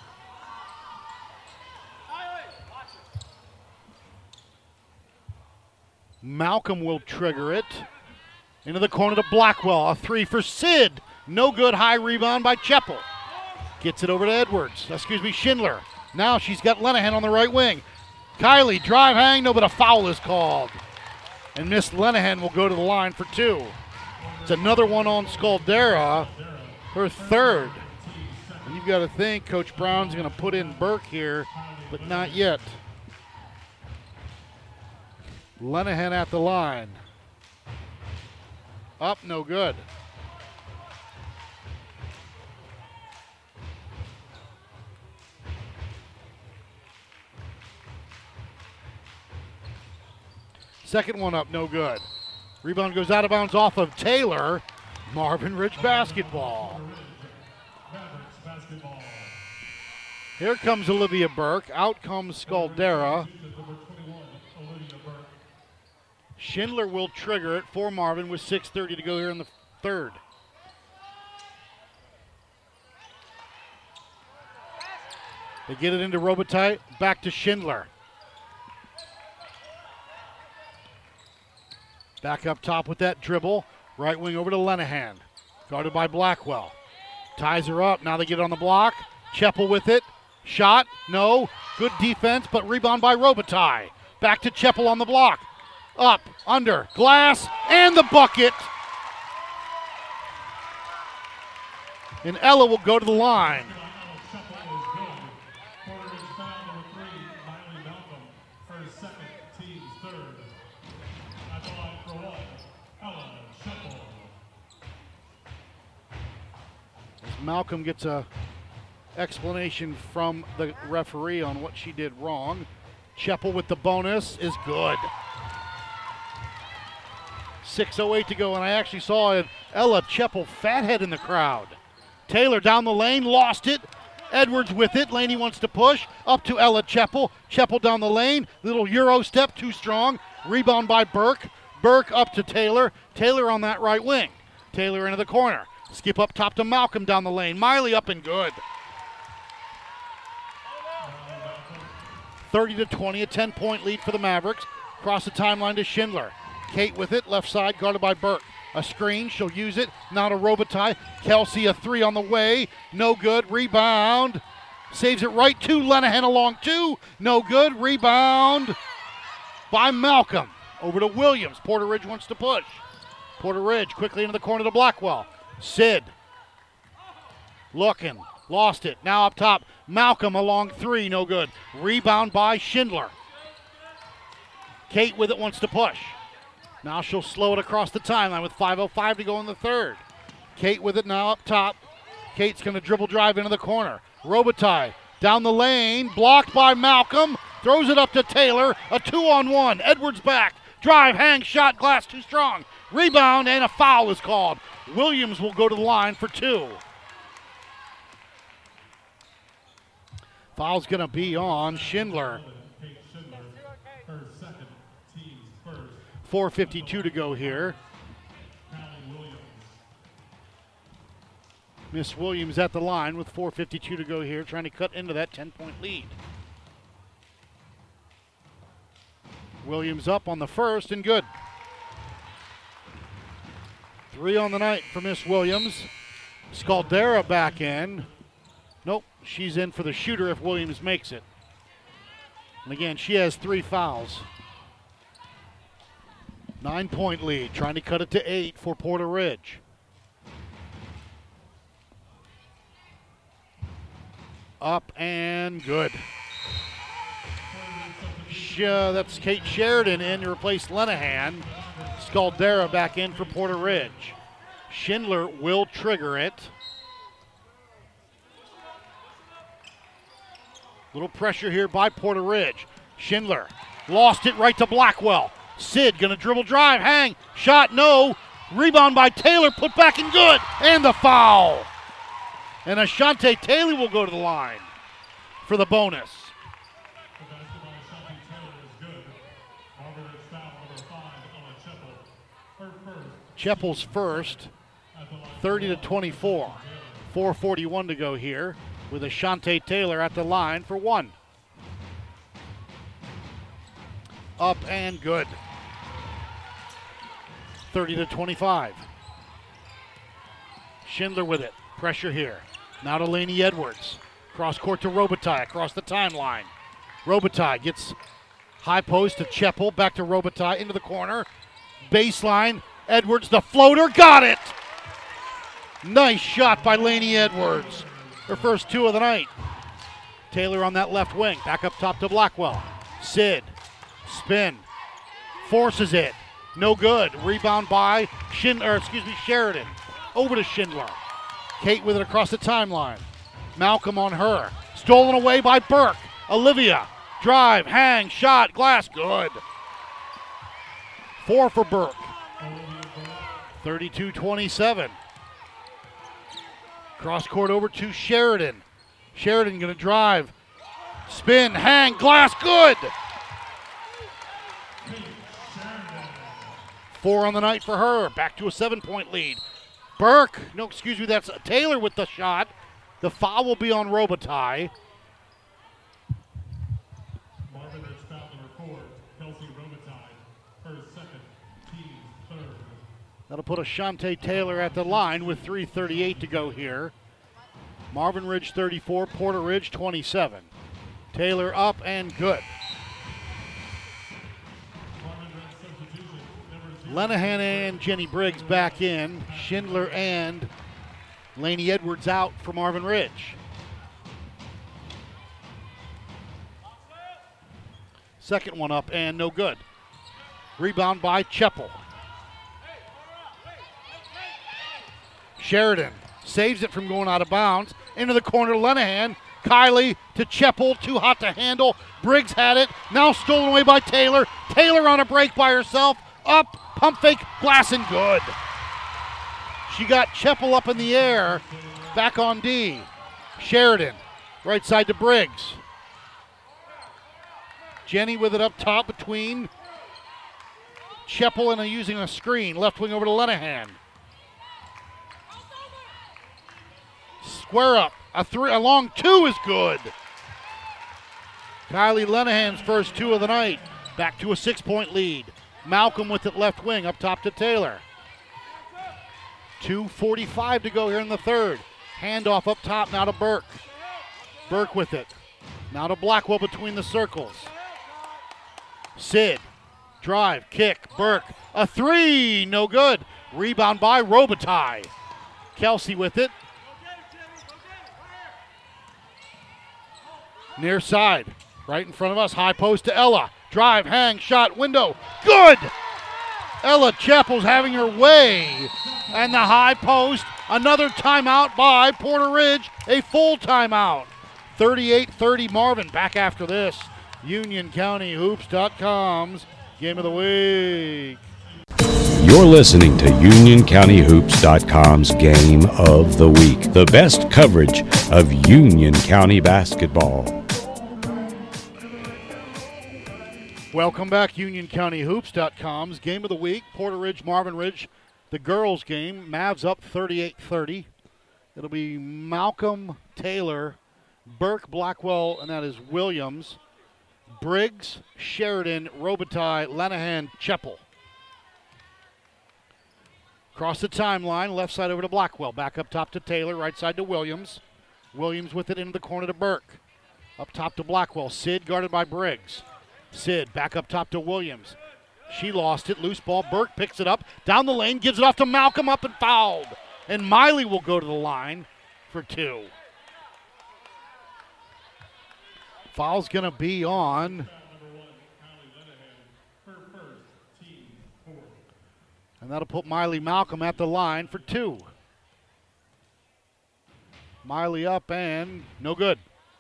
Malcolm will trigger it. Into the corner to Blackwell. A three for Sid. No good. High rebound by Cheppel. Gets it over to Edwards. Excuse me, Schindler. Now she's got Lenahan on the right wing. Kylie, drive hang. No, but a foul is called. And Miss Lenahan will go to the line for two. It's another one on Scaldera. Her third. And you've got to think Coach Brown's going to put in Burke here, but not yet. Lenahan at the line. Up, no good. Second one up, no good. Rebound goes out of bounds off of Taylor. Marvin Ridge basketball. Mavericks basketball. Here comes Olivia Burke. Out comes Scaldera. Number twenty-one, Olivia Burke. Schindler will trigger it for Marvin with six thirty to go here in the third. They get it into Robitaille. Back to Schindler. Back up top with that dribble. Right wing over to Lenahan. Guarded by Blackwell. Ties her up. Now they get it on the block. Cheppel with it. Shot. No. Good defense, but rebound by Robitaille. Back to Cheppel on the block. Up. Under. Glass. And the bucket. And Ella will go to the line. Cheppel is good. Porter Ridge foul number three, Miley Malcolm. Her second, team's third. At the line for one, Ella Cheppel. As Malcolm gets a explanation from the referee on what she did wrong. Cheppel with the bonus is good. six oh eight to go, and I actually saw an Ella Cheppel fathead in the crowd. Taylor down the lane, lost it. Edwards with it. Laney wants to push. Up to Ella Cheppel. Cheppel down the lane. Little Euro step, too strong. Rebound by Burke. Burke up to Taylor. Taylor on that right wing. Taylor into the corner. Skip up top to Malcolm down the lane. Miley up and good. thirty to twenty, a ten-point lead for the Mavericks. Across the timeline to Schindler. Kate with it, left side, guarded by Burke. A screen, she'll use it. Now to Robitaille. Kelsey, a three on the way. No good. Rebound. Saves it right to Lenahan along two. No good. Rebound by Malcolm. Over to Williams. Porter Ridge wants to push. Porter Ridge quickly into the corner to Blackwell. Sid. Looking. Lost it. Now up top. Malcolm along three. No good. Rebound by Schindler. Kate with it wants to push. Now she'll slow it across the timeline with five oh five to go in the third. Kate with it now up top. Kate's going to dribble drive into the corner. Robitaille down the lane. Blocked by Malcolm. Throws it up to Taylor. A two-on-one. Edwards back. Drive, hang, shot, glass too strong. Rebound, and a foul is called. Williams will go to the line for two. Foul's going to be on Schindler. Kate Schindler, her second, team's first. four fifty-two to go here. Callie Williams. Miss Williams at the line with four fifty-two to go here, trying to cut into that ten-point lead. Williams up on the first and good. Three on the night for Miss Williams. Scaldera back in. Nope, she's in for the shooter if Williams makes it. And again, she has three fouls. Nine-point lead, trying to cut it to eight for Porter Ridge. Up and good. Sh- uh, that's Kate Sheridan in to replace Lenahan. Scaldera back in for Porter Ridge. Schindler will trigger it. Little pressure here by Porter Ridge. Schindler lost it right to Blackwell. Sid gonna dribble drive, hang, shot, no. Rebound by Taylor, put back and good. And the foul. And Ashante Taylor will go to the line for the bonus. The basketball Ashanti Taylor is good. Marvin Ridge foul number five, Ella Cheppel. Her first. Cheppel's first, At the line. thirty to twenty-four. four forty-one to go here with Ashante Taylor at the line for one. Up and good. thirty to twenty-five. Schindler with it. Pressure here. Now to Laney Edwards. Cross court to Robitaille across the timeline. Robitaille gets high post to Cheppel. Back to Robitaille into the corner. Baseline. Edwards the floater. Got it! Nice shot by Laney Edwards. Her first two of the night. Taylor on that left wing. Back up top to Blackwell. Sid. Spin. Forces it. No good. Rebound by Schindler, excuse me, Sheridan. Over to Schindler. Kate with it across the timeline. Malcolm on her. Stolen away by Burke. Olivia. Drive, hang, shot, glass, good. Four for Burke. thirty-two twenty-seven. Cross court over to Sheridan. Sheridan gonna drive. Spin, hang, glass, good. Four on the night for her. Back to a seven-point lead. Burke, no, excuse me, that's Taylor with the shot. The foul will be on Robitaille. Marvin Ridge foul number four, Kelsey Robitaille. Her second, team's third. That'll put Ashante Taylor at the line with three thirty-eight to go here. Marvin Ridge thirty-four, Porter Ridge twenty-seven. Taylor up and good. Marvin Ridge substitution, number zero. Lenahan and Jenny Briggs back in. Schindler and Laney Edwards out for Marvin Ridge. Second one up and no good. Rebound by Cheppel. Sheridan saves it from going out of bounds. Into the corner, Lenahan. Kylie to Cheppel, too hot to handle. Briggs had it, now stolen away by Taylor. Taylor on a break by herself. Up, pump fake, glass and good. She got Cheppel up in the air, back on D. Sheridan, right side to Briggs. Jenny with it up top between Cheppel and a, using a screen. Left wing over to Lenahan. Square up. A three, a long two is good. Kylie Lenahan's first two of the night. Back to a six-point lead. Malcolm with it left wing up top to Taylor. two forty-five to go here in the third. Handoff up top now to Burke. Burke with it. Now to Blackwell between the circles. Sid. Drive, kick, Burke. A three, no good. Rebound by Robitaille. Kelsey with it. Near side, right in front of us. High post to Ella. Drive, hang, shot, window. Good! Ella Cheppel's having her way. And the high post. Another timeout by Porter Ridge. A full timeout. thirty-eight thirty Marvin. Back after this. Union County Hoops dot com's Game of the Week. You're listening to Union County Hoops dot com's Game of the Week, the best coverage of Union County basketball. Welcome back, Union County Hoops dot com's Game of the Week. Porter Ridge, Marvin Ridge, the girls' game. Mavs up thirty-eight thirty. It'll be Malcolm, Taylor, Burke, Blackwell, and that is Williams, Briggs, Sheridan, Robitaille, Lenahan, Cheppel. Across the timeline, left side over to Blackwell. Back up top to Taylor, right side to Williams. Williams with it into the corner to Burke. Up top to Blackwell. Sid guarded by Briggs. Sid back up top to Williams. She lost it. Loose ball. Burke picks it up. Down the lane. Gives it off to Malcolm. Up and fouled. And Miley will go to the line for two. Foul's going to be on. And that'll put Miley Malcolm at the line for two. Miley up and no good.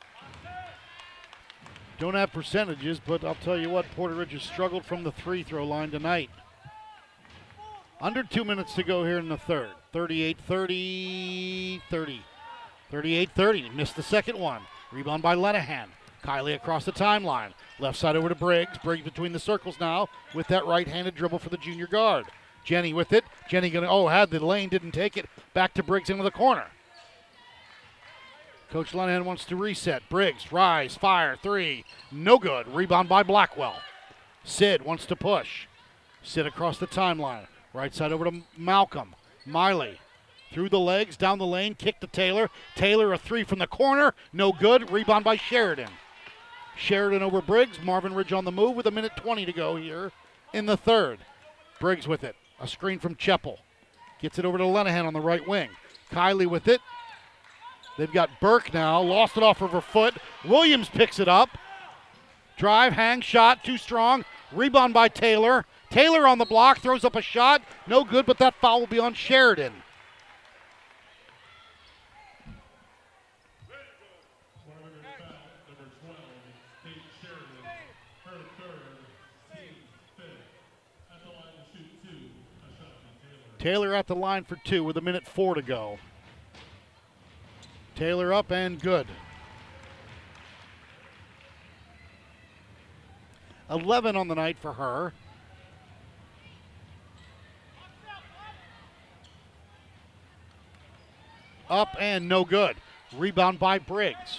Don't have percentages, but I'll tell you what, Porter Ridge has struggled from the free throw line tonight. Under two minutes to go here in the third. thirty-eight thirty, thirty. thirty-eight thirty, missed the second one. Rebound by Lenahan. Kylie across the timeline. Left side over to Briggs. Briggs between the circles now with that right-handed dribble for the junior guard. Jenny with it. Jenny gonna, oh, had the lane, didn't take it. Back to Briggs into the corner. Coach Lenahan wants to reset. Briggs, rise, fire, three. No good. Rebound by Blackwell. Sid wants to push. Sid across the timeline. Right side over to Malcolm. Miley through the legs, down the lane, kick to Taylor. Taylor a three from the corner. No good. Rebound by Sheridan. Sheridan over Briggs. Marvin Ridge on the move with a minute twenty to go here in the third. Briggs with it. A screen from Cheppel. Gets it over to Lenahan on the right wing. Kylie with it. They've got Burke now. Lost it off of her foot. Williams picks it up. Drive, hang, shot, too strong. Rebound by Taylor. Taylor on the block, throws up a shot. No good, but that foul will be on Sheridan. Taylor at the line for two with a minute four to go. Taylor up and good. eleven on the night for her. Up and no good. Rebound by Briggs.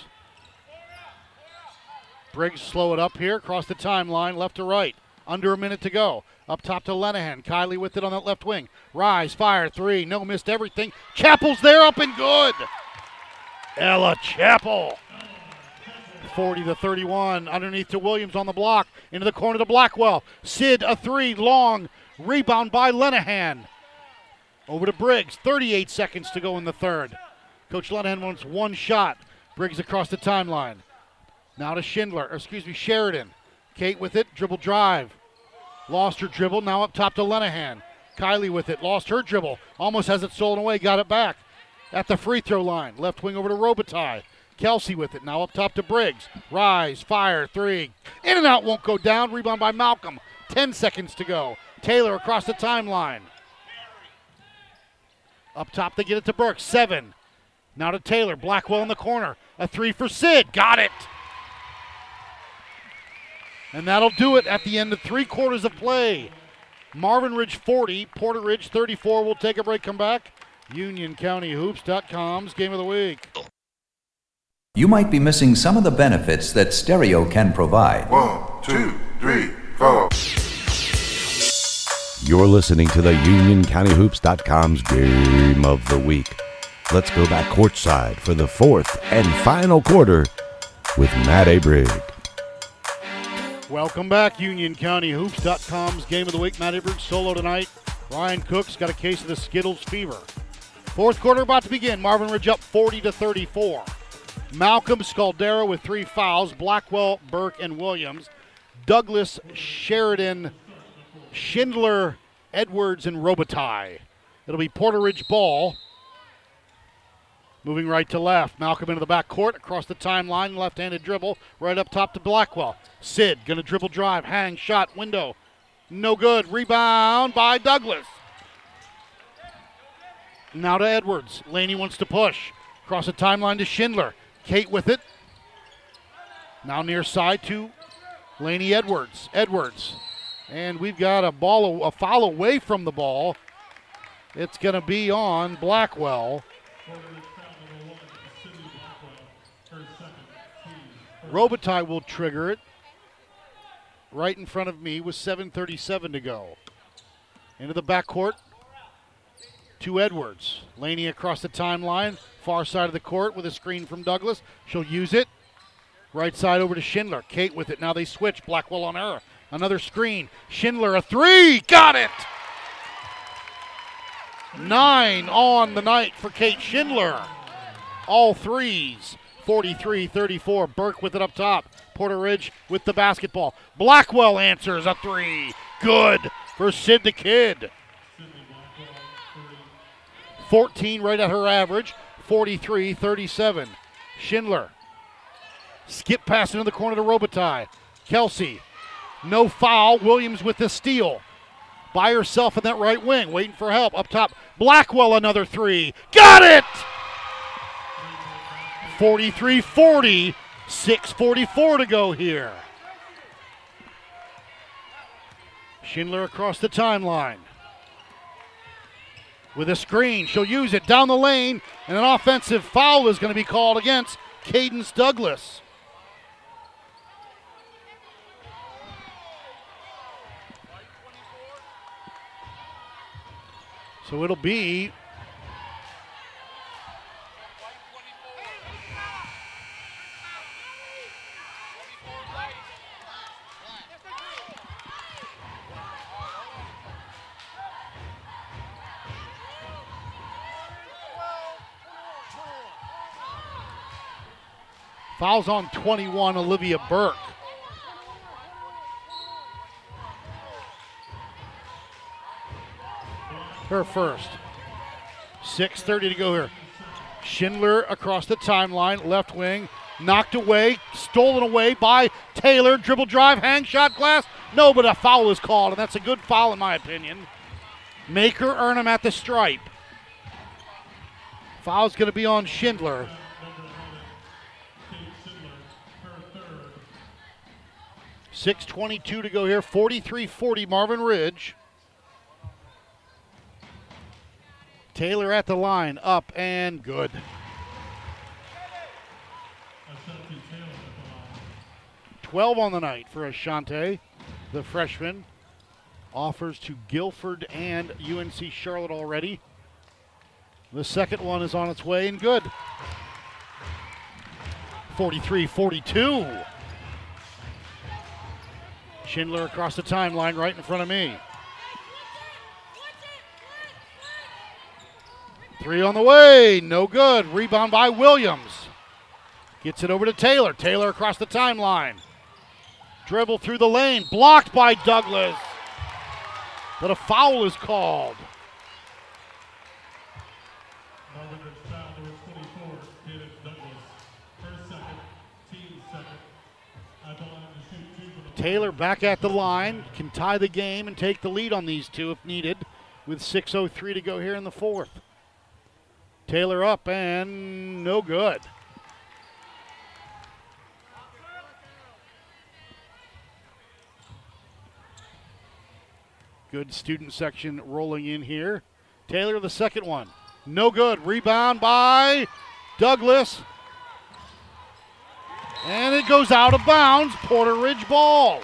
Briggs slow it up here, across the timeline, left to right. Under a minute to go. Up top to Lenahan. Kylie with it on that left wing. Rise, fire, three. No, missed everything. Chappell's there, up and good. Ella Chappell. forty to thirty-one. Underneath to Williams on the block. Into the corner to Blackwell. Sid, a three, long. Rebound by Lenahan. Over to Briggs. thirty-eight seconds to go in the third. Coach Lenahan wants one shot. Briggs across the timeline. Now to Schindler, or excuse me, Sheridan. Kate with it, dribble drive. Lost her dribble, now up top to Lenahan. Kylie with it, lost her dribble. Almost has it stolen away, got it back. At the free throw line, left wing over to Robitaille. Kelsey with it, now up top to Briggs. Rise, fire, three. In and out, won't go down. Rebound by Malcolm. Ten seconds to go. Taylor across the timeline. Up top, they get it to Burke. Seven. Now to Taylor. Blackwell in the corner. A three for Sid. Got it. And that'll do it at the end of three quarters of play. Marvin Ridge forty, Porter Ridge thirty-four. We'll take a break, come back. Union County Hoops dot com's Game of the Week. You might be missing some of the benefits that stereo can provide. One, two, three, four. You're listening to the Union County Hoops dot com's Game of the Week. Let's go back courtside for the fourth and final quarter with Matt Abrigg. Welcome back, Union County Hoops dot com's Game of the Week. Matt Abrigg solo tonight. Ryan Cook's got a case of the Skittles fever. Fourth quarter about to begin. Marvin Ridge up forty to thirty-four. Malcolm Scaldera with three fouls. Blackwell, Burke, and Williams. Douglas, Sheridan, Schindler, Edwards, and Robitaille. It'll be Porter Ridge ball. Moving right to left. Malcolm into the back court, across the timeline, left-handed dribble, right up top to Blackwell. Sid gonna dribble drive, hang, shot, window. No good. Rebound by Douglas. Now to Edwards. Laney wants to push. Across the timeline to Schindler. Kate with it. Now near side to Laney Edwards. Edwards. And we've got a ball, a foul away from the ball. It's going to be on Blackwell. Robitaille will trigger it. Right in front of me with seven thirty-seven to go. Into the backcourt to Edwards. Laney across the timeline. Far side of the court with a screen from Douglas. She'll use it. Right side over to Schindler. Kate with it. Now they switch. Blackwell on her. Another screen. Schindler, a three. Got it! Nine on the night for Kate Schindler. All threes. forty-three thirty-four. Burke with it up top. Porter Ridge with the basketball. Blackwell answers a three. Good for Sid the Kid. fourteen right at her average. forty-three thirty-seven. Schindler. Skip pass into the corner to Robitaille. Kelsey. No foul. Williams with the steal. By herself in that right wing. Waiting for help. Up top. Blackwell another three. Got it! forty-three forty. six forty-four to go here. Schindler across the timeline. With a screen. She'll use it down the lane. And an offensive foul is going to be called against Cadence Douglas. So it'll be fouls on twenty-one, Olivia Burke. Her first. six thirty to go here. Schindler across the timeline, left wing, knocked away, stolen away by Taylor. Dribble drive, hang shot, glass. No, but a foul is called, and that's a good foul in my opinion. Make her earn him at the stripe. Foul's going to be on Schindler. six twenty-two to go here. forty-three forty Marvin Ridge. Taylor at the line, up and good. twelve on the night for Ashante, the freshman. Offers to Guilford and U N C Charlotte already. The second one is on its way and good. forty-three forty-two. Schindler across the timeline right in front of me. Three on the way, no good. Rebound by Williams. Gets it over to Taylor. Taylor across the timeline. Dribble through the lane, blocked by Douglas. But a foul is called. Taylor back at the line, can tie the game and take the lead on these two if needed, with six oh three to go here in the fourth. Taylor up and no good. Good student section rolling in here. Taylor the second one. No good. Rebound by Douglas. And it goes out of bounds. Porter Ridge ball.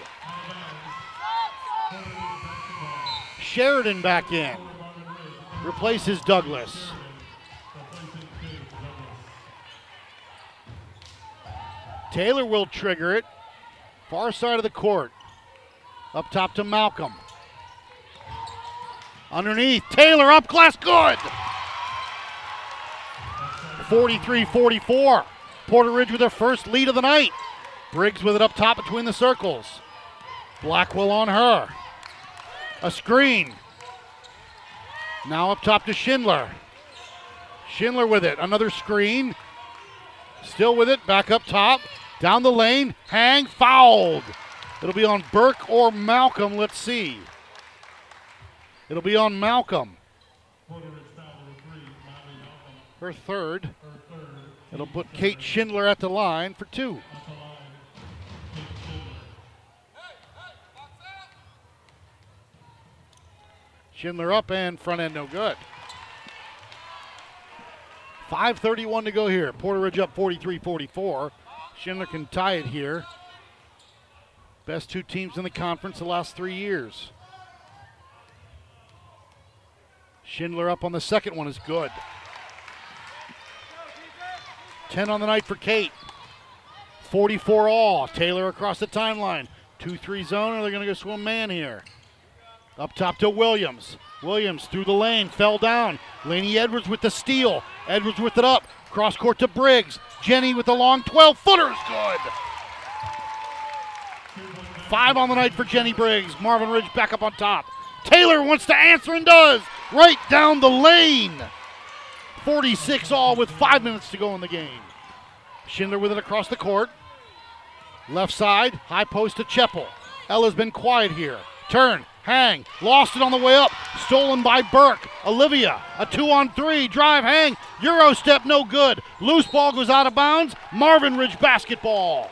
Sheridan back in. Replaces Douglas. Taylor will trigger it. Far side of the court. Up top to Malcolm. Underneath. Taylor up glass. Good. forty-three forty-four. Porter Ridge with their first lead of the night. Briggs with it up top between the circles. Blackwell on her. A screen. Now up top to Schindler. Schindler with it. Another screen. Still with it. Back up top. Down the lane. Hang. Fouled. It'll be on Burke or Malcolm. Let's see. It'll be on Malcolm. Her third. It'll put Kate Schindler at the line for two. Schindler up and front end no good. five thirty-one to go here. Porter Ridge up forty-three forty-four. Schindler can tie it here. Best two teams in the conference the last three years. Schindler up on the second one is good. ten on the night for Kate. forty-four all. Taylor across the timeline. two three zone, or they're going to go swim man here. Up top to Williams. Williams through the lane, fell down. Laney Edwards with the steal. Edwards with it up. Cross court to Briggs. Jenny with the long twelve-footer is good. Five on the night for Jenny Briggs. Marvin Ridge back up on top. Taylor wants to answer and does. Right down the lane. forty-six all with five minutes to go in the game. Schindler with it across the court. Left side, high post to Cheppel. Ella's been quiet here. Turn, hang, lost it on the way up. Stolen by Burke. Olivia, a two on three, drive, hang. Euro step, no good. Loose ball goes out of bounds. Marvin Ridge basketball.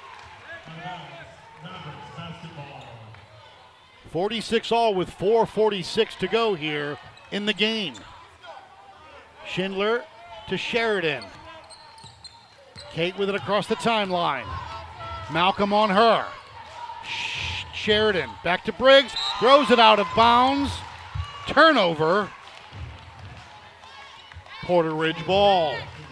forty-six all with four forty-six to go here in the game. Schindler to Sheridan. Kate with it across the timeline. Malcolm on her. Sh- Sheridan back to Briggs. Throws it out of bounds. Turnover. Porter Ridge ball.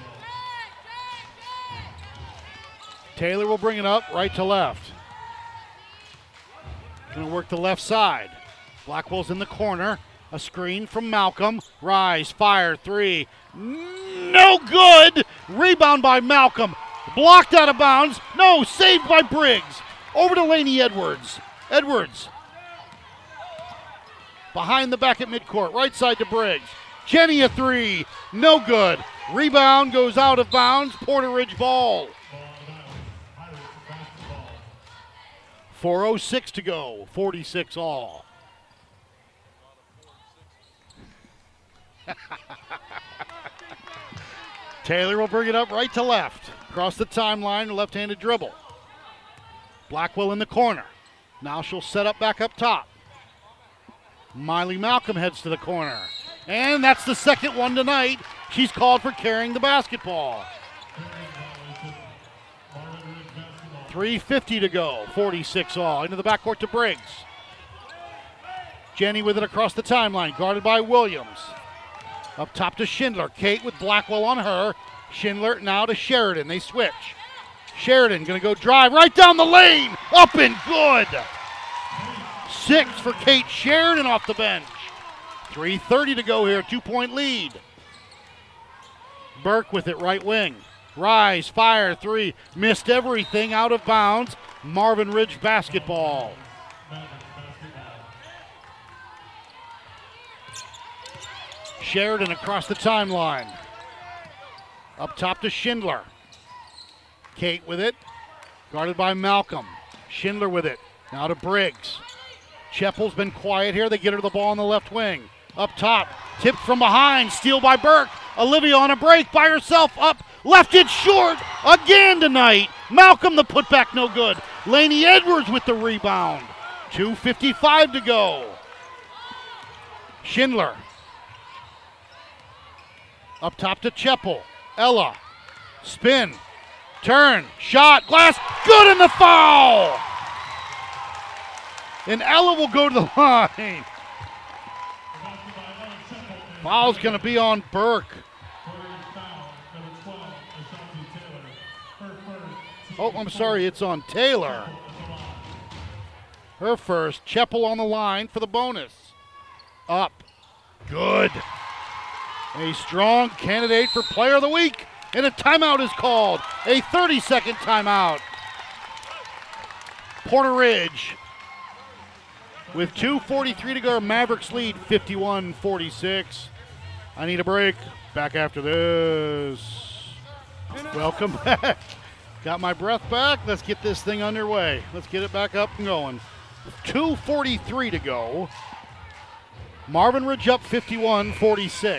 Taylor will bring it up right to left. Going to work the left side. Blackwell's in the corner. A screen from Malcolm. Rise, fire, three. No good. Rebound by Malcolm. Blocked out of bounds. No, saved by Briggs. Over to Laney Edwards. Edwards. Behind the back at midcourt. Right side to Briggs. Jenny a three. No good. Rebound goes out of bounds. Porter Ridge ball. four oh six to go. forty-six all. Taylor will bring it up right to left. Across the timeline, left-handed dribble. Blackwell in the corner. Now she'll set up back up top. Miley Malcolm heads to the corner. And that's the second one tonight. She's called for carrying the basketball. three fifty to go. forty-six all. Into the backcourt to Briggs. Jenny with it across the timeline. Guarded by Williams. Up top to Schindler. Kate with Blackwell on her. Schindler now to Sheridan. They switch. Sheridan going to go drive right down the lane. Up and good. Six for Kate Sheridan off the bench. three thirty to go here. Two-point lead. Burke with it right wing. Rise, fire, three. Missed everything out of bounds. Marvin Ridge basketball. Sheridan across the timeline. Up top to Schindler. Kate with it. Guarded by Malcolm. Schindler with it. Now to Briggs. Cheppel's been quiet here. They get her the ball on the left wing. Up top. Tipped from behind. Steal by Burke. Olivia on a break by herself. Up. Left it short again tonight. Malcolm the putback no good. Laney Edwards with the rebound. two fifty-five to go. Schindler. Up top to Cheppel. Ella. Spin. Turn. Shot. Glass. Good in the foul. And Ella will go to the line. Foul's going to be on Burke. Oh, I'm sorry, it's on Taylor. Her first. Cheppel on the line for the bonus. Up. Good. A strong candidate for Player of the Week. And a timeout is called. A thirty-second timeout. Porter Ridge. With two forty-three to go, Mavericks lead fifty-one forty-six. I need a break. Back after this. Welcome back. Got my breath back. Let's get this thing underway. Let's get it back up and going. two forty-three to go. Marvin Ridge up fifty-one forty-six.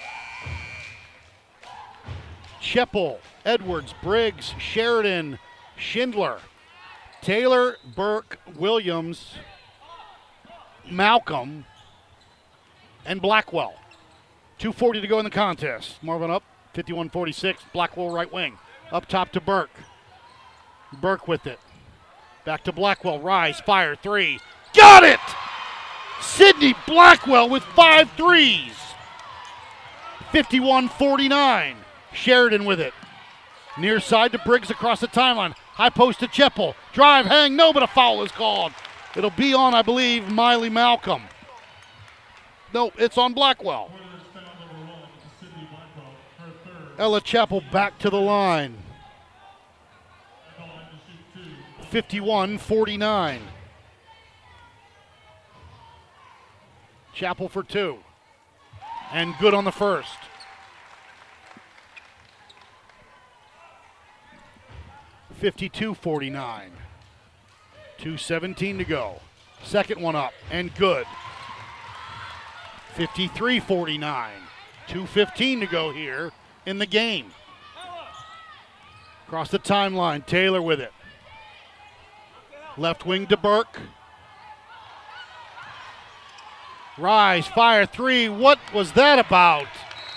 Cheppel, Edwards, Briggs, Sheridan, Schindler, Taylor, Burke, Williams, Malcolm, and Blackwell. two forty to go in the contest. Marvin up fifty-one forty-six. Blackwell right wing. Up top to Burke. Burke with it. Back to Blackwell. Rise, fire, three. Got it! Sydney Blackwell with five threes. fifty-one forty-nine. Sheridan with it. Near side to Briggs across the timeline. High post to Cheppel. Drive, hang, no, but a foul is called. It'll be on, I believe, Miley Malcolm. No, it's on Blackwell. Ella Chappell back to the line. fifty-one forty-nine. Chappell for two. And good on the first. fifty-two forty-nine. two seventeen to go. Second one up and good. fifty-three forty-nine. two fifteen to go here in the game. Across the timeline, Taylor with it. Left wing to Burke. Rise, fire three. What was that about?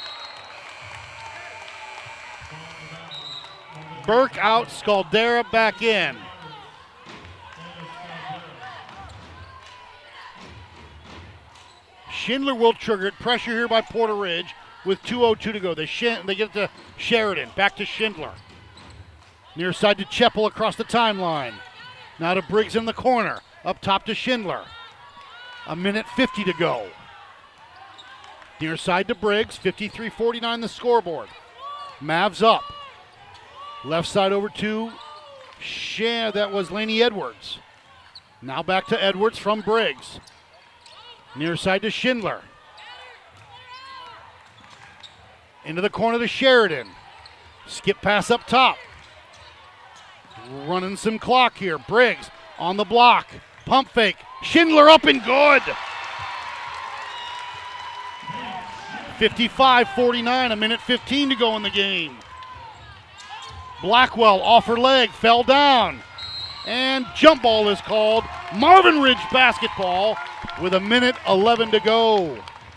Burke out, Scaldera back in. Schindler will trigger it. Pressure here by Porter Ridge with two oh two to go. They, sh- they get to Sheridan. Back to Schindler. Near side to Chappell across the timeline. Now to Briggs in the corner. Up top to Schindler. A minute fifty to go. Near side to Briggs. fifty-three forty-nine the scoreboard. Mavs up. Left side over to Shea. That was Laney Edwards. Now back to Edwards from Briggs. Near side to Schindler. Into the corner to Sheridan. Skip pass up top. Running some clock here. Briggs on the block. Pump fake. Schindler up and good. fifty-five forty-nine, a minute fifteen to go in the game. Blackwell off her leg, fell down. And jump ball is called. Marvin Ridge basketball with a minute eleven to go.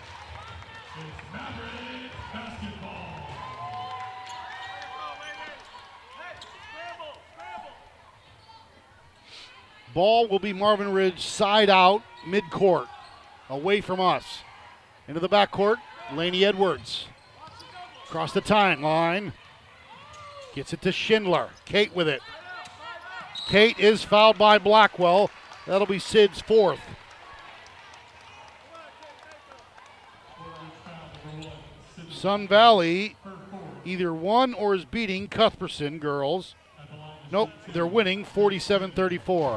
Ball will be Marvin Ridge side out, mid-court, away from us. Into the backcourt, Laney Edwards. Across the timeline. Gets it to Schindler. Kate with it. Kate is fouled by Blackwell. That'll be Sid's fourth. Sun Valley either won or is beating Cuthbertson girls. Nope, they're winning forty-seven thirty-four.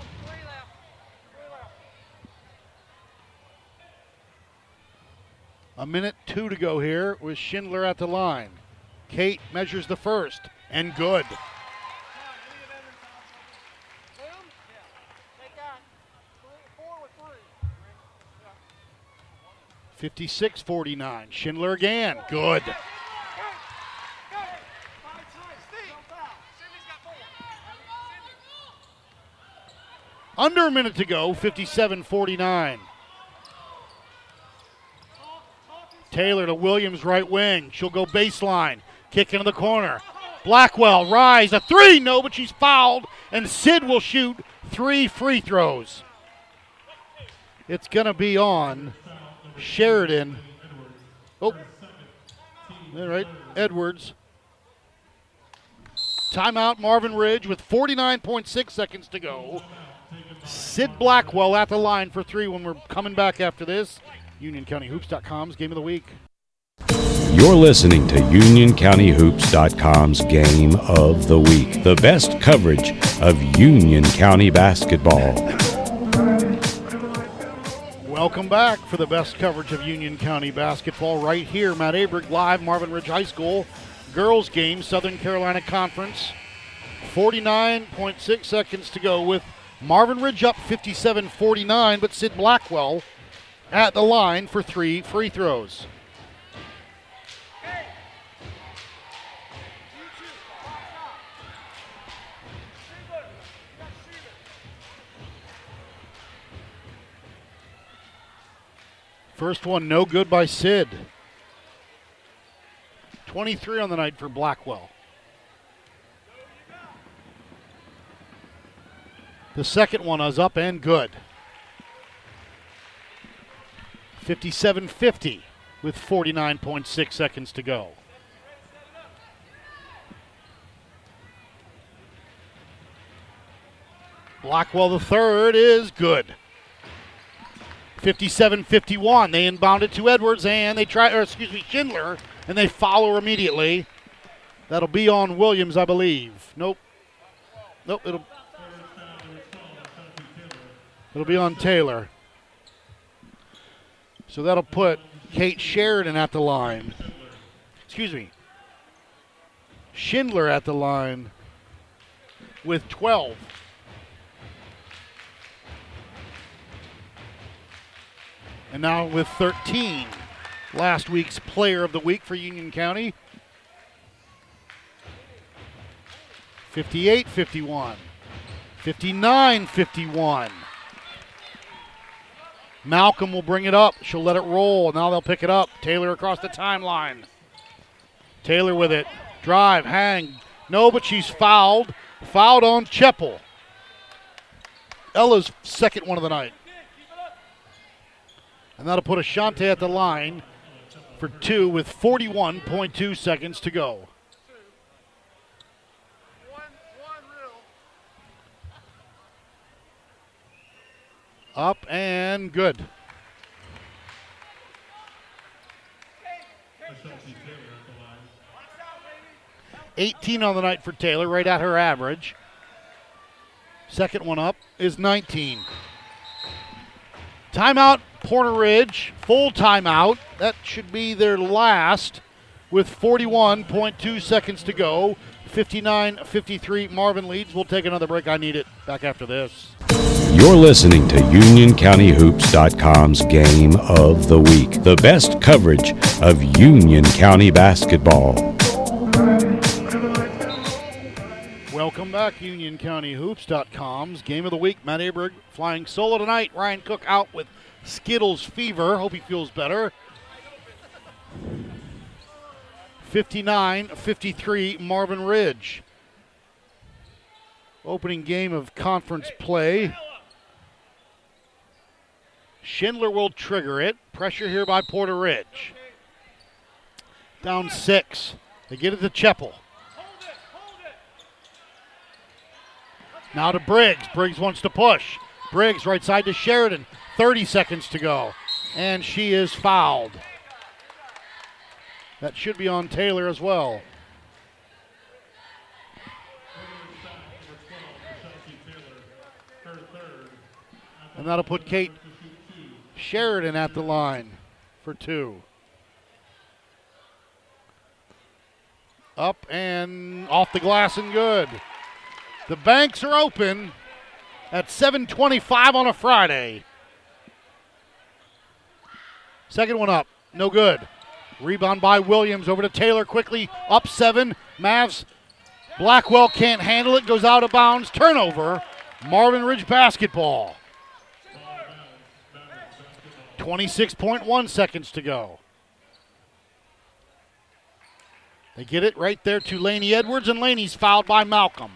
A minute two to go here with Schindler at the line. Kate measures the first, and good. fifty-six forty-nine. Schindler again. Good. Under a minute to go. fifty-seven forty-nine. Taylor to Williams, right wing. She'll go baseline. Kick into the corner. Blackwell, rise. A three. No, but she's fouled. And Sid will shoot three free throws. It's going to be on Sheridan. Oh. All right. Edwards. Timeout, Marvin Ridge with forty-nine point six seconds to go. Sid Blackwell at the line for three when we're coming back after this. Union County Hoops dot com's Game of the Week. You're listening to Union County Hoops dot com's Game of the Week, the best coverage of Union County basketball. Welcome back for the best coverage of Union County basketball right here. Matt Abrick live, Marvin Ridge High School girls game, Southern Carolina Conference. forty-nine point six seconds to go with Marvin Ridge up fifty-seven forty-nine, but Sid Blackwell at the line for three free throws. First one no good by Sid. twenty-three on the night for Blackwell. The second one is up and good. fifty-seven fifty with forty-nine point six seconds to go. Blackwell the third is good. fifty-seven fifty-one. They inbound it to Edwards, and they try, or excuse me, Schindler, and they follow her immediately. That'll be on Williams, I believe. Nope. Nope, it'll, it'll be on Taylor. So that'll put Kate Sheridan at the line. Excuse me. Schindler at the line with twelve. And now with thirteen. Last week's player of the week for Union County. fifty-eight fifty-one. fifty-nine fifty-one. Malcolm will bring it up. She'll let it roll. Now they'll pick it up. Taylor across the timeline. Taylor with it. Drive, hang. No, but she's fouled. Fouled on Cheppel. Ella's second one of the night. And that'll put Ashante at the line for two with forty-one point two seconds to go. Up and good. eighteen on the night for Taylor, right at her average. Second one up is nineteen. Timeout, Porter Ridge. Full timeout. That should be their last with forty-one point two seconds to go. fifty-nine fifty-three, Marvin leads. We'll take another break. I need it. Back after this. You're listening to Union County Hoops dot com's Game of the Week, the best coverage of Union County basketball. Welcome back, Union County Hoops dot com's Game of the Week. Matt Aberg flying solo tonight. Ryan Cook out with Skittles fever. Hope he feels better. fifty-nine fifty-three, Marvin Ridge. Opening game of conference play. Schindler will trigger it. Pressure here by Porter Ridge. Down six. They get it to Cheppel. Now to Briggs. Briggs wants to push. Briggs right side to Sheridan. thirty seconds to go. And she is fouled. That should be on Taylor as well. And that'll put Kate Sheridan at the line for two. Up and off the glass and good. The banks are open at seven twenty-five on a Friday. Second one up, no good. Rebound by Williams over to Taylor quickly, up seven. Mavs, Blackwell can't handle it, goes out of bounds. Turnover, Marvin Ridge basketball. twenty-six point one seconds to go. They get it right there to Laney Edwards, and Laney's fouled by Malcolm.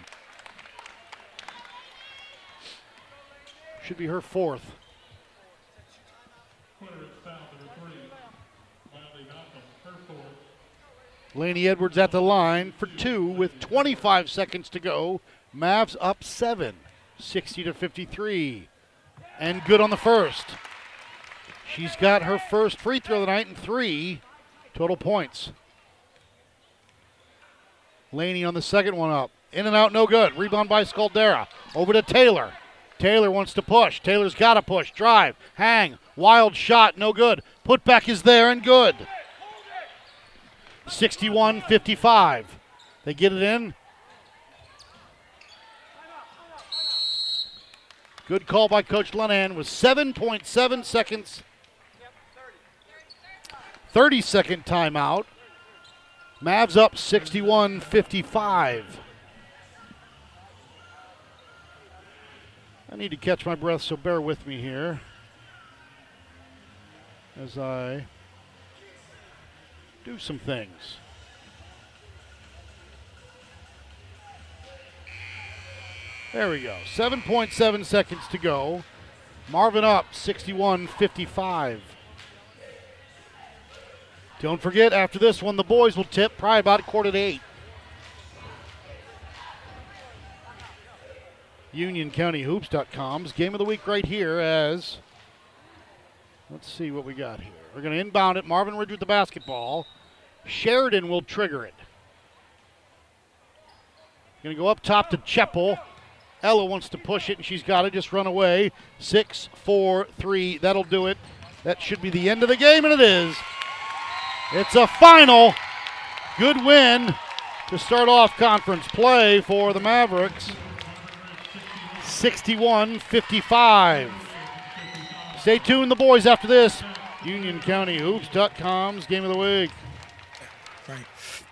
Should be her fourth. Laney Edwards at the line for two with twenty-five seconds to go. Mavs up seven, sixty to fifty-three. And good on the first. She's got her first free throw of the night and three total points. Laney on the second one up. In and out, no good. Rebound by Scaldera. Over to Taylor. Taylor wants to push. Taylor's got to push. Drive. Hang. Wild shot. No good. Putback is there and good. sixty-one fifty-five. They get it in. Good call by Coach Lenahan with seven point seven seconds. thirty second timeout. Mavs up sixty-one fifty-five. I need to catch my breath, so bear with me here as I do some things. There we go. seven point seven seconds to go. Marvin up sixty-one fifty-five. Don't forget, after this one, the boys will tip probably about a quarter to eight. Union County Hoops dot com's Game of the Week right here as, let's see what we got here. We're going to inbound it. Marvin Ridge with the basketball. Sheridan will trigger it. Going to go up top to Cheppel. Ella wants to push it, and she's got it. Just run away. Six, four, three. That'll do it. That should be the end of the game, and it is. It's a final. Good win to start off conference play for the Mavericks. sixty-one fifty-five. Stay tuned, the boys, after this. Union County Hoops dot com's Game of the Week. Right.